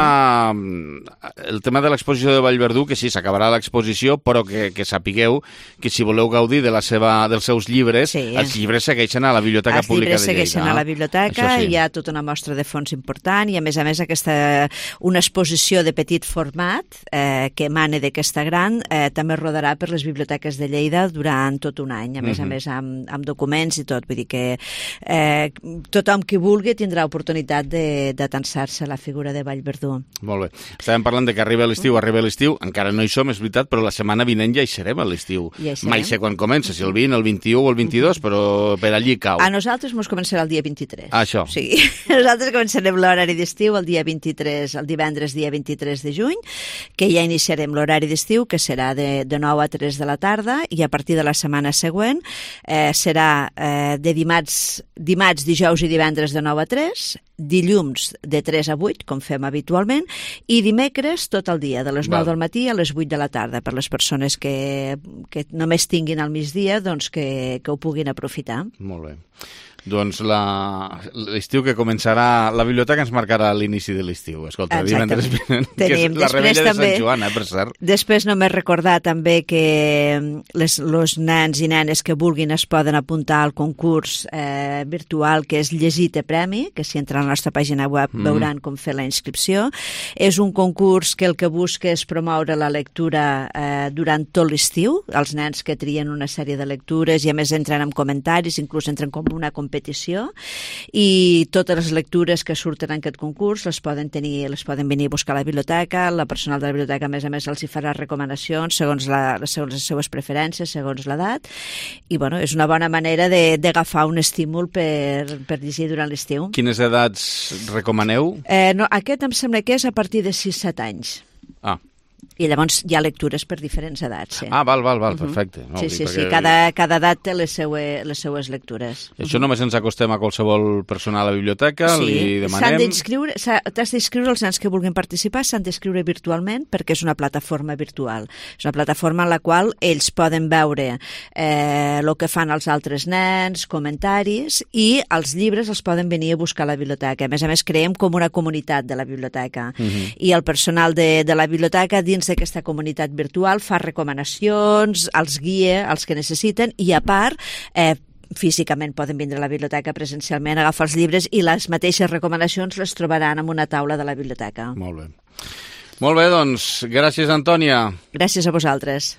El tema de l'exposició de Vallverdú, que sí, s'acabarà l'exposició, però que sapigueu que si voleu gaudir dels seus llibres, els llibres segueixen a la Biblioteca Pública de Lleida. Els llibres segueixen a la biblioteca, hi ha tota una mostra de fons important i, a més, una exposició de petit format que emana d'aquesta gran també rodarà per les biblioteques de Lleida durant tot un any, a més, amb documents i tot. Vull dir que tothom qui vulgui tindrà oportunitat d'atansar-se a la figura de Vallverdú. Molt bé. Estàvem parlant de que arriba l'estiu, encara no hi som, és veritat, però la setmana vinent ja hi serem a l'estiu. Mai sé quan comença, si el 20, el 21 o el 22, però per allí cau. A nosaltres mos començarà el dia 23. Això. Sí, nosaltres començarem l'horari d'estiu el dia 23, el divendres dia 23 de juny, que ja iniciarem l'horari d'estiu, que serà de 9 a 3 de la tarda, i a partir de la setmana següent serà de dimarts, dijous i divendres de 9 a 3, dilluns de 3 a 8, com fem habitualment, i dimecres tot el dia, de les 9 del matí a les 8 de la tarda, per les persones que només tinguin al migdia, doncs que ho puguin aprofitar. Molt bé. Doncs l'estiu que començarà, la biblioteca ens marcarà l'inici de l'estiu. Escolta, divendres vinent, que és la rebella de Sant Joan, per cert. Després només recordar també que els nens i nenes que vulguin es poden apuntar al concurs virtual que és Llegir té premi, que si entren a la nostra pàgina web veuran com fer la inscripció. És un concurs que el que busca és promoure la lectura durant tot l'estiu, els nens que trien una sèrie de lectures i a més entren amb comentaris, inclús entren com una competició, i totes les lectures que surten en aquest concurs les poden venir a buscar a la biblioteca. La personal de la biblioteca, a més, els hi farà recomanacions segons les seues preferències, segons l'edat, i bueno, és una bona manera d'agafar un estímul per llegir durant l'estiu. Quines edats recomaneu? Aquest em sembla que és a partir de 6-7 anys. I llavors hi ha lectures per diferents edats. Val, perfecte. Sí, cada edat té les seues lectures. Això només ens acostem a qualsevol persona a la biblioteca, li demanem... T'has d'inscriure, els nens que vulguin participar s'han d'inscriure virtualment perquè és una plataforma virtual. És una plataforma en la qual ells poden veure el que fan els altres nens, comentaris, i els llibres els poden venir a buscar a la biblioteca. A més, creem com una comunitat de la biblioteca. I el personal de la biblioteca dins d'aquesta comunitat virtual fa recomanacions, els guia, els que necessiten, i a part físicament poden vindre a la biblioteca presencialment, agafar els llibres, i les mateixes recomanacions les trobaran en una taula de la biblioteca. Molt bé. Molt bé, doncs, gràcies, Antònia. Gràcies a vosaltres.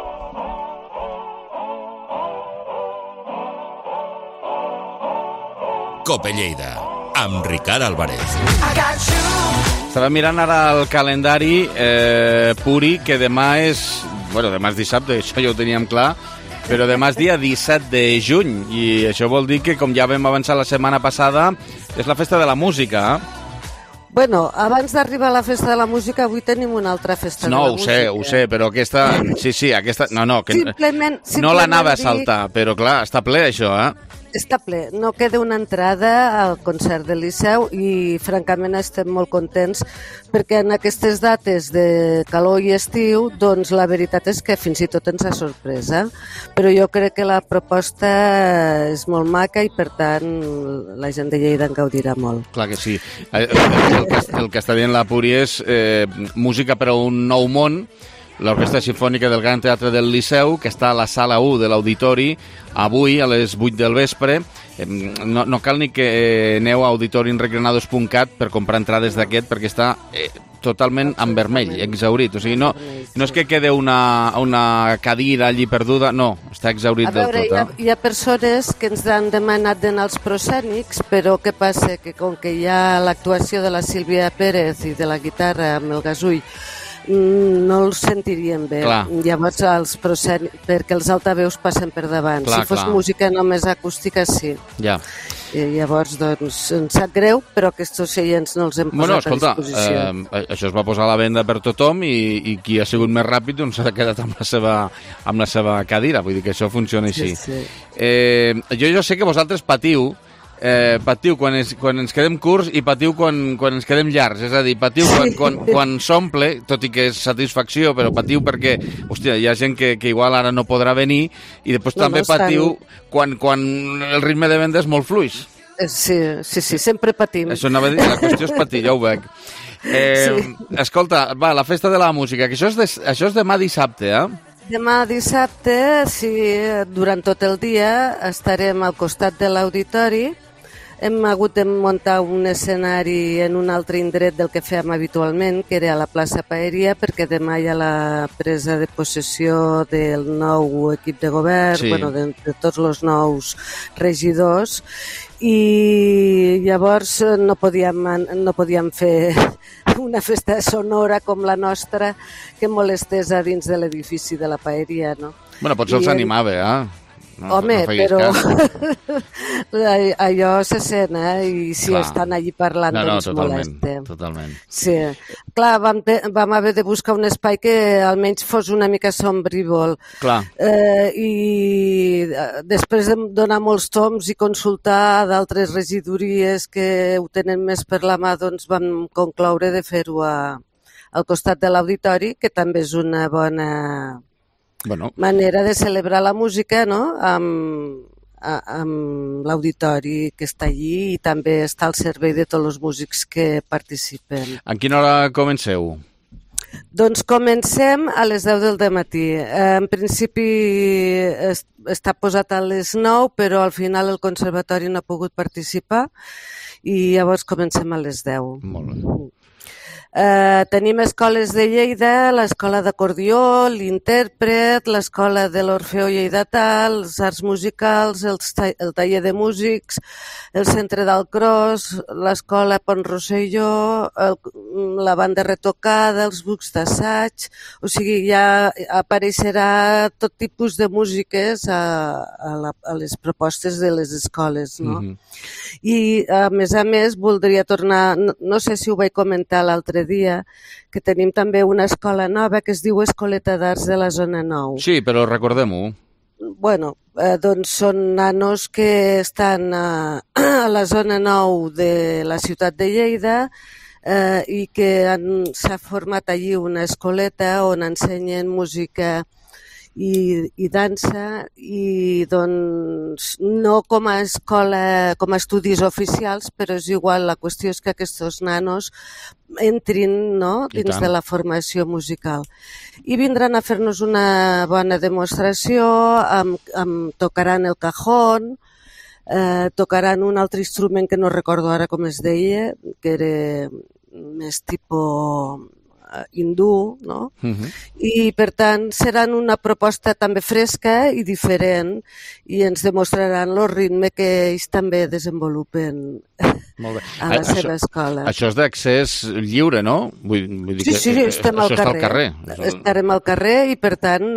Cope Lleida, amb Ricard Álvarez. Estava mirant ara el calendari Puri, que demà és... Bueno, demà és dissabte, això ja ho teníem clar, però demà és dia 17 de juny, i això vol dir que, com ja vam avançar la setmana passada, és la festa de la música. Bueno, abans d'arribar a la festa de la música, avui tenim una altra festa de la música. No, ho sé, però aquesta... Sí, aquesta... No, que simplement no l'anava a saltar, però clar, està ple això, Està ple. No queda una entrada al concert del Liceu i, francament, estem molt contents perquè en aquestes dates de calor i estiu, doncs la veritat és que fins i tot ens ha sorpresa. Però jo crec que la proposta és molt maca i, per tant, la gent de Lleida en gaudirà molt. Clar que sí. El que està dient la Puri és música per a un nou món. L'Orquestra Simfònica del Gran Teatre del Liceu, que està a la sala 1 de l'Auditori, avui a les 8 del vespre. No cal ni que aneu a auditorienrecrenados.cat per comprar entrades d'aquest, perquè està totalment en vermell, exhaurit. O sigui, no és que quede una cadira allí perduda, no, està exhaurit del tot. Hi ha persones que ens han demanat d'anar als proscènics, però què passa? Que com que hi ha l'actuació de la Sílvia Pérez i de la guitarra amb el gasull, no els sentiríem bé. Clar. Llavors, perquè els altaveus passen per davant. Clar, si fos clar. música només acústica, sí. Ja. I llavors, doncs, ens sap greu, però aquests seients no els hem posat Escolta, a disposició. això es va posar a la venda per tothom i qui ha sigut més ràpid doncs s'ha quedat amb la seva cadira, vull dir que això funciona així. Sí. Jo sé que vosaltres patiu quan ens quedem curts i patiu quan ens quedem llargs, és a dir, patiu quan s'omple, tot i que és satisfacció, però patiu perquè, hòstia, hi ha gent que igual ara no podrà venir i després també patiu quan el ritme de venda és molt fluix. Sí, sempre patim. Això anava a dir, la qüestió és patir, ja ho veig. Escolta, va, la festa de la música, que això és demà dissabte, eh? Demà dissabte, sí, durant tot el dia estarem al costat de l'auditori. Hem hagut de muntar un escenari en un altre indret del que fèiem habitualment, que era a la plaça Paeria, perquè demà hi ha la presa de possessió del nou equip de govern, de tots els nous regidors, i llavors no podíem fer una festa sonora com la nostra que molestés a dins de l'edifici de la Paeria, no? Bueno, potser els animava, Home, però allò se sent, i si estan allí parlant, doncs molesta. Totalment. Sí. Clar, vam haver de buscar un espai que almenys fos una mica sombrívol. Clar. I després de donar molts toms i consultar d'altres regidories que ho tenen més per la mà, doncs vam concloure de fer-ho al costat de l'auditori, que també és una bona manera de celebrar la música, no?, amb l'auditori que està allí i també està al servei de tots els músics que participen. A quina hora comenceu? Doncs comencem a les 10 del dematí. En principi està posat a les 9, però al final el conservatori no ha pogut participar i llavors comencem a les 10. Molt bé. Tenim escoles de Lleida, l'escola d'acordió, l'intèrpret, l'escola de l'Orfeó Lleidatà, els arts musicals, el taller de músics, el centre d'Alcros, l'escola Pont Rosselló, la banda retocada, els grups d'assaig, o sigui, ja apareixerà tot tipus de músiques a les propostes de les escoles, no? I, a més, voldria tornar, no sé si ho vaig comentar l'altre dia, que tenim també una escola nova que es diu Escoleta d'Arts de la Zona 9. Sí, però recordem-ho. Bueno, doncs són nanos que estan a la Zona 9 de la ciutat de Lleida i que s'ha format allí una escoleta on ensenyen música i dansa, i doncs no com a escola, com a estudis oficials, però és igual, la qüestió és que aquests nanos entrin, no?, dins de la formació musical. I vindran a fer-nos una bona demostració, tocaran el cajón, tocaran un altre instrument que no recordo ara com es deia, que era més tipus hindú, no? I per tant seran una proposta també fresca i diferent i ens demostraran el ritme que ells també desenvolupen a la seva escola. Això és d'accés lliure, no? Vull dir sí, estem al carrer. Estarem al carrer i per tant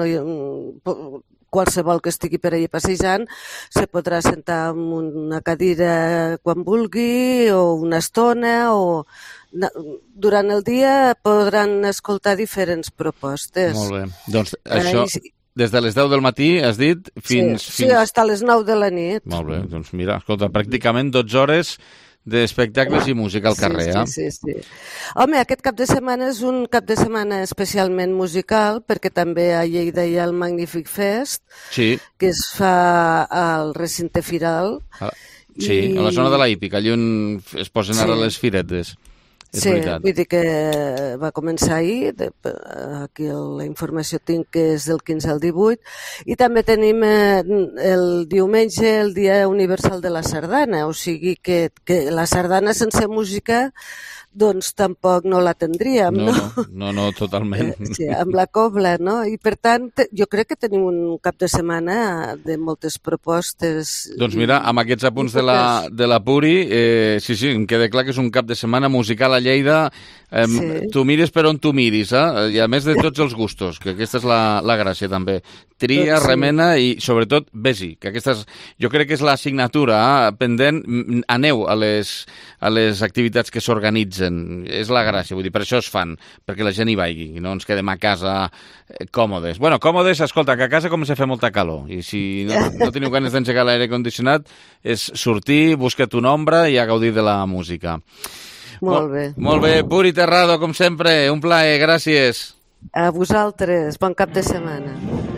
qualsevol que estigui per allà passejant se podrà sentar en una cadira quan vulgui o una estona o durant el dia podran escoltar diferents propostes. Molt bé. Doncs això, des de les 10 del matí, has dit, fins... Sí, fins a les 9 de la nit. Molt bé, doncs mira, escolta, pràcticament 12 hores d'espectacles i música al carrer, Sí. Home, aquest cap de setmana és un cap de setmana especialment musical, perquè també a Lleida hi ha el Magnífic Fest, que es fa al recinte firal. Sí, a la zona de la Hípica, allà on es posen ara les firetes. Sí, vull dir que va començar ahir, aquí la informació tinc que és del 15 al 18, i també tenim el diumenge el Dia Universal de la Sardana, o sigui que la sardana sense música doncs tampoc no la tindríem, no? No, totalment. Sí, amb la cobla, no? I per tant, jo crec que tenim un cap de setmana de moltes propostes. Doncs mira, amb aquests apunts de la Puri, sí, em queda clar que és un cap de setmana musical a Lleida. Tu mires per on tu miris, i a més de tots els gustos, que aquesta és la gràcia també. Tria, remena i sobretot vés-hi, que aquesta jo crec que és l'assignatura pendent. Aneu a les activitats que s'organitzen, és la gràcia, vull dir, per això es fan, perquè la gent hi vagi i no ens quedem a casa còmodes. Bueno, còmodes, escolta, que a casa comença a fer molta calor i si no teniu ganes d'engegar l'aire condicionat és sortir, busca't una ombra i a gaudir de la música. Molt bé. Molt bé, Puri Terrado, com sempre, un plaer, gràcies. A vosaltres, bon cap de setmana.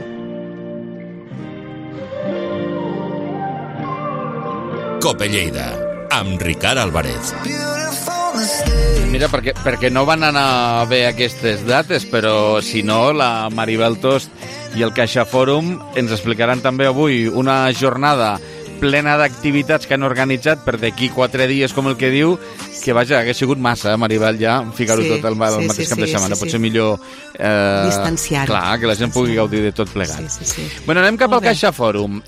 Cope Lleida, amb Ricard Álvarez. Mira, perquè no van anar bé aquestes dates, però si no, la Maribel Tost i el Caixa Fòrum ens explicaran també avui una jornada plena d'activitats que han organitzat per d'aquí 4 dies, com el que diu, que vaja, hagués sigut massa, Maribel, ja ficar-ho tot al mateix cap de setmana. Potser millor distanciar. Clar, que la gent pugui gaudir de tot plegat. Sí. Bueno, anem cap al Caixa Fòrum.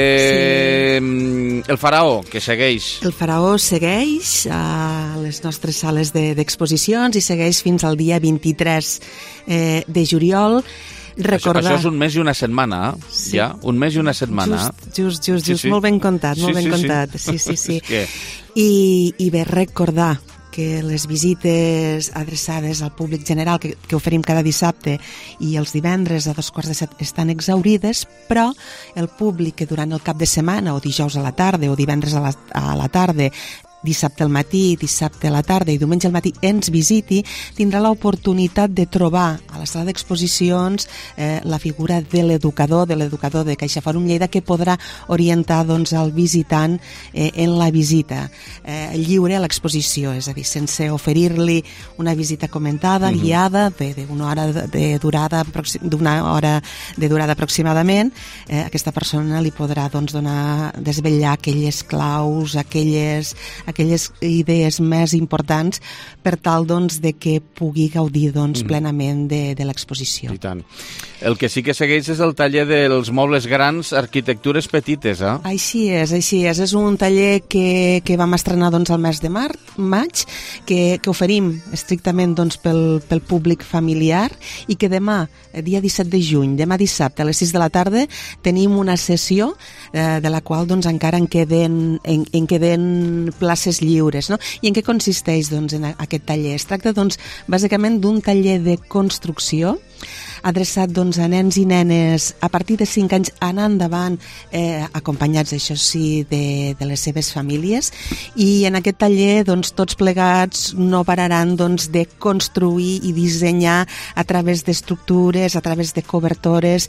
El Faraó, que segueix. El Faraó segueix a les nostres sales d'exposicions i segueix fins al dia 23 de juliol. Recordar... Això és un mes i una setmana, ja? Un mes i una setmana. Just. Sí. Molt ben comptat, molt ben comptat. Sí. Que... I bé, recordar que les visites adreçades al públic general que oferim cada dissabte i els divendres a 6:45 estan exhaurides, però el públic que durant el cap de setmana o dijous a la tarda o divendres a la tarda, dissabte al matí, dissabte a la tarda i diumenge al matí ens visiti, tindrà l'oportunitat de trobar a la sala d'exposicions la figura de l'educador de Caixa Fòrum Lleida, que podrà orientar el visitant en la visita lliure a l'exposició, és a dir, sense oferir-li una visita comentada, guiada, d'una hora de durada aproximadament. Aquesta persona li podrà desvetllar aquelles claus, aquelles idees més importants per tal de que pugui gaudir plenament de l'exposició. I tant. El que sí que segueix és el taller dels mobles grans, arquitectures petites, eh? Així és. És un taller que vam estrenar al mes de maig, que oferim estrictament pel públic familiar i que demà, dia 17 de juny, demà dissabte a les 6 de la tarda, tenim una sessió de la qual encara en queden places lliures, no? I en què consisteix en aquest taller? Es tracta bàsicament d'un taller de construcció adreçat a nens i nenes a partir de 5 anys anar endavant, acompanyats, això sí, de les seves famílies, i en aquest taller tots plegats no pararan de construir i dissenyar a través d'estructures, a través de cobertores,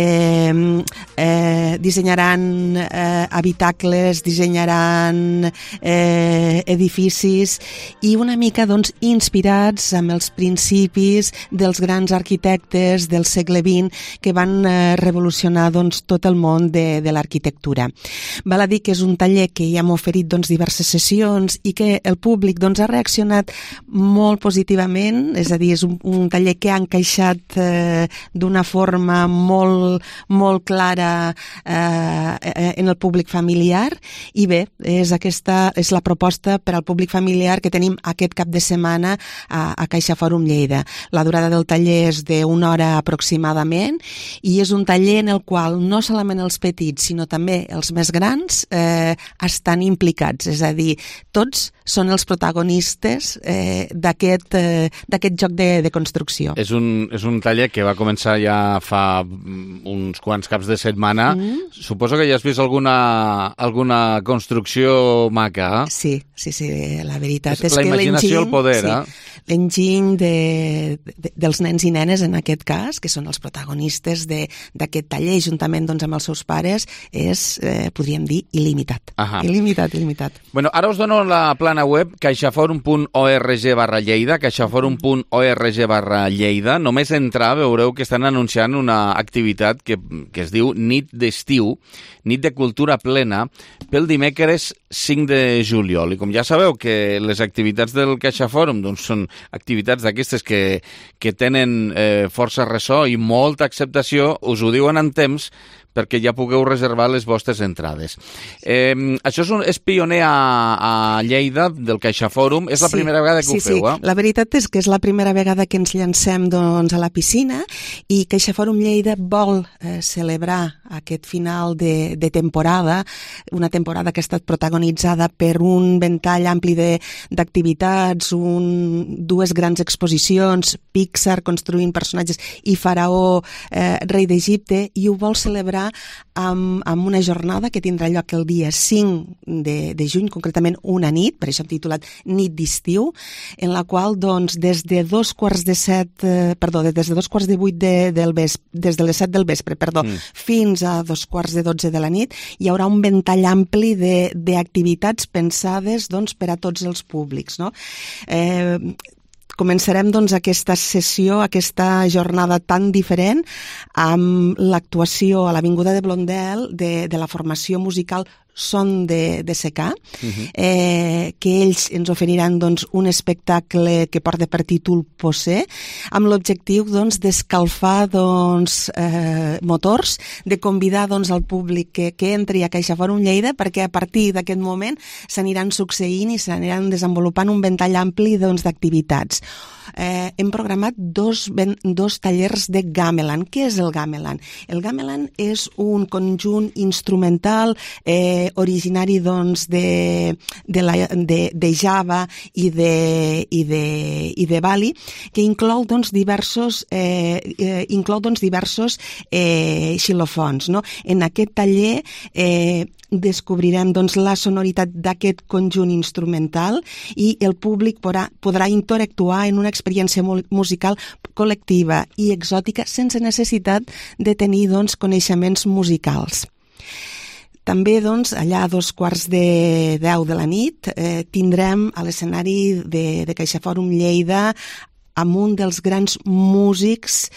dissenyaran habitacles, dissenyaran edificis i una mica inspirats amb els principis dels grans arquitectes del segle XX que van revolucionar tot el món de l'arquitectura. Val a dir que és un taller que ja hem oferit diverses sessions i que el públic ha reaccionat molt positivament, és a dir, és un taller que ha encaixat d'una forma molt clara en el públic familiar i bé, és la proposta per al públic familiar que tenim aquest cap de setmana a Caixa Fòrum Lleida. La durada del taller és d'una hora aproximadament i és un taller en el qual no solament els petits sinó també els més grans estan implicats, és a dir, tots són els protagonistes d'aquest joc de construcció. És un taller que va començar ja fa uns quants caps de setmana. Suposo que ja has vist alguna construcció maca. Sí, la veritat és la que imaginació, el poder, l'enginy dels nens i nenes, en aquest cas, que són els protagonistes d'aquest taller, juntament doncs, amb els seus pares, és, podríem dir, il·limitat. Il·limitat. Bueno, ara us dono la plana web caixaforum.org/Lleida, caixaforum.org/Lleida. Només entrar veureu que estan anunciant una activitat que es diu Nit d'Estiu, Nit de Cultura Plena, pel dimecres 5 de juliol. I com ja sabeu que les activitats del CaixaForum doncs, són activitats d'aquestes que tenen força ressò i molta acceptació, us ho diuen en temps perquè ja pugueu reservar les vostres entrades. Això és pioner a Lleida, del CaixaForum. És la primera vegada que ho feu, eh? La veritat és que és la primera vegada que ens llancem doncs, a la piscina i CaixaForum Lleida vol celebrar aquest final de temporada, una temporada que ha estat protagonitzada per un ventall ampli d'activitats, dues grans exposicions, Pixar construint personatges i Faraó, rei d'Egipte, i ho vol celebrar amb una jornada que tindrà lloc el dia 5 de juny, concretament una nit, per això hem titulat Nit d'Estiu, en la qual doncs, des de les 2:08 del vespre, des de les 7 del vespre, fins a 2:45 de la nit, hi haurà un ventall ampli d'activitats pensades doncs, per a tots els públics, no? Començarem doncs, aquesta sessió, aquesta jornada tan diferent, amb l'actuació a l'Avinguda de Blondel de la formació musical Son de Secà, que ells ens oferiran doncs, un espectacle que porta per títol Posé, amb l'objectiu doncs, d'escalfar doncs, motors, de convidar doncs, al públic que entri a CaixaForum Lleida, perquè a partir d'aquest moment s'aniran succeint i s'aniran desenvolupant un ventall ampli doncs, d'activitats. Hem programat dos tallers de gamelan. Què és el gamelan? El gamelan és un conjunt instrumental originari doncs, de Java i de Bali, que inclou doncs, diversos xilòfons. No? En aquest taller descobrirem doncs, la sonoritat d'aquest conjunt instrumental i el públic podrà interactuar en una experiència musical col·lectiva i exòtica sense necessitat de tenir doncs, coneixements musicals. També, doncs, allà a 2:45 de la nit, tindrem a l'escenari de CaixaForum Lleida amb un dels grans músics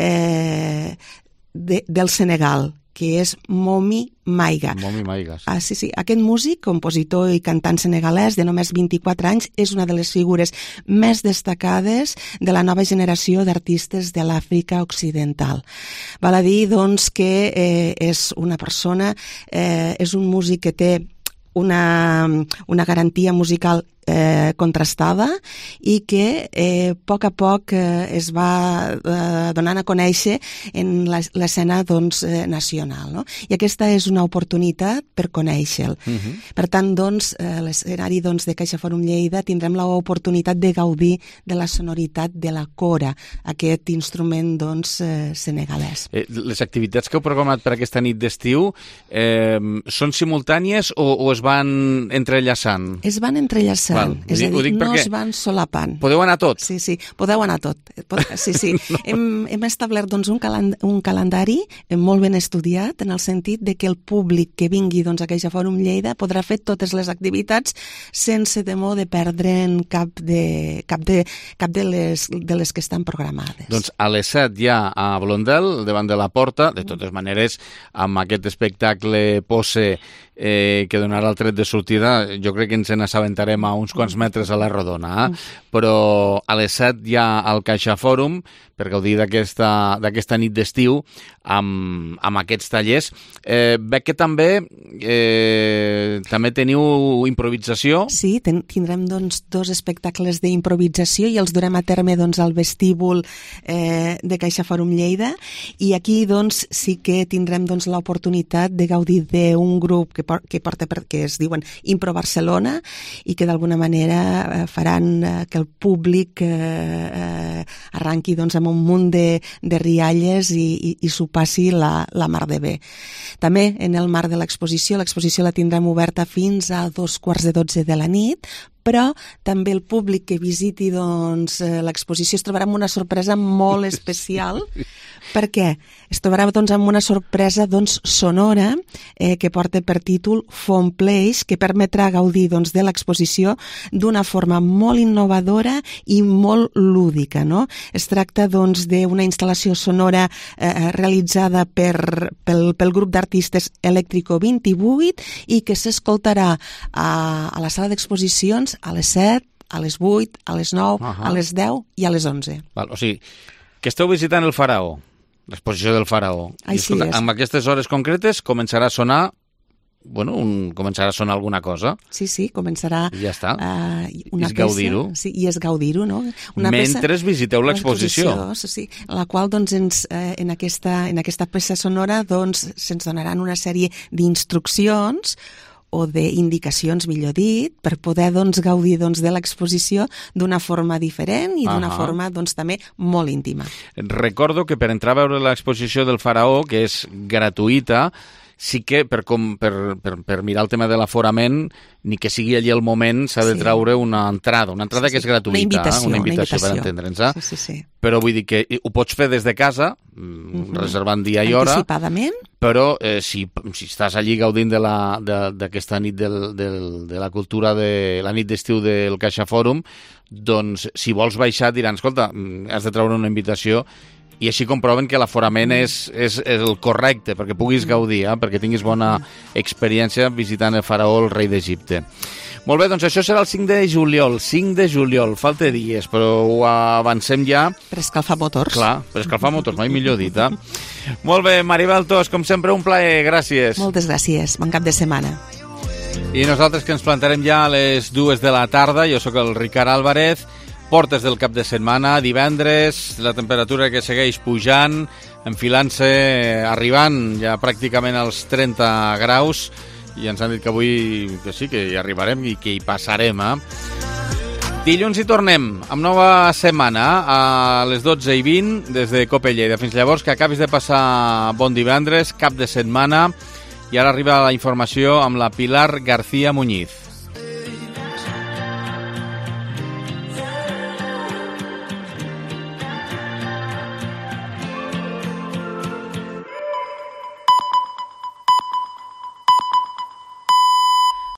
del Senegal, que és Momi Maiga. Momi Maiga. Sí. Aquest músic, compositor i cantant senegalès de només 24 anys és una de les figures més destacades de la nova generació d'artistes de l'Àfrica Occidental. Val a dir, doncs, que és una persona, és un músic que té una garantia musical contrastada i que a poc es va donant a conèixer en l'escena doncs, nacional. No? I aquesta és una oportunitat per conèixer-lo. Per tant, doncs, l'escenari doncs, de CaixaForum Lleida tindrem l'oportunitat de gaudir de la sonoritat de la cora, aquest instrument doncs, senegalès. Les activitats que heu programat per aquesta nit d'estiu són simultànies o es van entrellaçant? Es van entrellaçant. És a dir, no es van solapant. Podeu anar a tot? Sí, podeu anar a tot. Sí. Hem establert doncs, un calendari molt ben estudiat, en el sentit de que el públic que vingui doncs, a CaixaForum Lleida podrà fer totes les activitats sense temor de perdre'n cap de les que estan programades. Doncs a les 7 ja a Blondel, davant de la porta, de totes maneres, amb aquest espectacle Pose que donarà el tret de sortida, jo crec que ens n'assabentarem a uns quants metres a la rodona, però a les 7 ja al CaixaForum per gaudir d'aquesta nit d'estiu amb aquests tallers. Veig que també teniu improvisació. Sí, tindrem doncs, 2 espectacles d'improvisació i els durem a terme doncs, al vestíbul de CaixaForum Lleida, i aquí doncs, sí que tindrem doncs, l'oportunitat de gaudir d'un grup que es diuen Impro Barcelona i que d'alguna manera faran que el públic arranqui doncs, amb un munt de rialles i s'ho passi la mar de bé. També en el marc de l'exposició la tindrem oberta fins a 2:45 de la nit però també el públic que visiti doncs, l'exposició es trobarà amb una sorpresa molt especial. Per què? Es trobarà doncs, amb una sorpresa doncs, sonora que porta per títol Phone Plays, que permetrà gaudir doncs, de l'exposició d'una forma molt innovadora i molt lúdica. No? Es tracta doncs, d'una instal·lació sonora realitzada pel grup d'artistes Eléctrico 28 i que s'escoltarà a la sala d'exposicions a les 7, a les 8, a les 9, a les 10 i a les 11. Val, o sigui, que esteu visitant el Faraó, l'exposició del Faraó. Així és. Amb aquestes hores concretes començarà a sonar començarà a sonar alguna cosa. Sí, començarà... I ja està. Una és gaudir-ho. Sí, i és gaudir-ho, no? Mentre visiteu l'exposició. Sí, la qual, doncs, en aquesta peça sonora, doncs, se'ns donaran una sèrie d'instruccions o d'indicacions, millor dit, per poder doncs, gaudir doncs, de l'exposició d'una forma diferent i d'una forma doncs, també molt íntima. Recordo que per entrar a veure l'exposició del Faraó, que és gratuïta, sí que per mirar el tema de l'aforament, ni que sigui allí el moment, s'ha de treure una entrada que és gratuïta, una invitació per entendre'ns. Sí. Però vull dir que ho pots fer des de casa, reservant dia i hora, anticipadament, però si estàs allí gaudint d'aquesta nit de la cultura, de la nit d'estiu del Caixa Fòrum, doncs si vols baixar diran, escolta, has de treure una invitació, i així comproven que l'aforament és el correcte perquè puguis gaudir, perquè tinguis bona experiència visitant el Faraó, el rei d'Egipte. Molt bé, doncs això serà el 5 de juliol, falta dies, però ho avancem ja. Per escalfar motors. Clar, per escalfar motors, mai millor dit, Molt bé, Maribel Tos, com sempre, un plaer, gràcies. Moltes gràcies, bon cap de setmana. I nosaltres que ens plantarem ja a les 2 de la tarda, jo sóc el Ricard Álvarez, portes del cap de setmana, divendres, la temperatura que segueix pujant, enfilant-se, arribant ja pràcticament als 30 graus, i ens han dit que avui que sí, que hi arribarem i que hi passarem. Dilluns hi tornem, amb nova setmana, a les 12:20, des de Cope Lleida. Fins llavors, que acabis de passar bon divendres, cap de setmana, i ara arriba la informació amb la Pilar García Muñiz.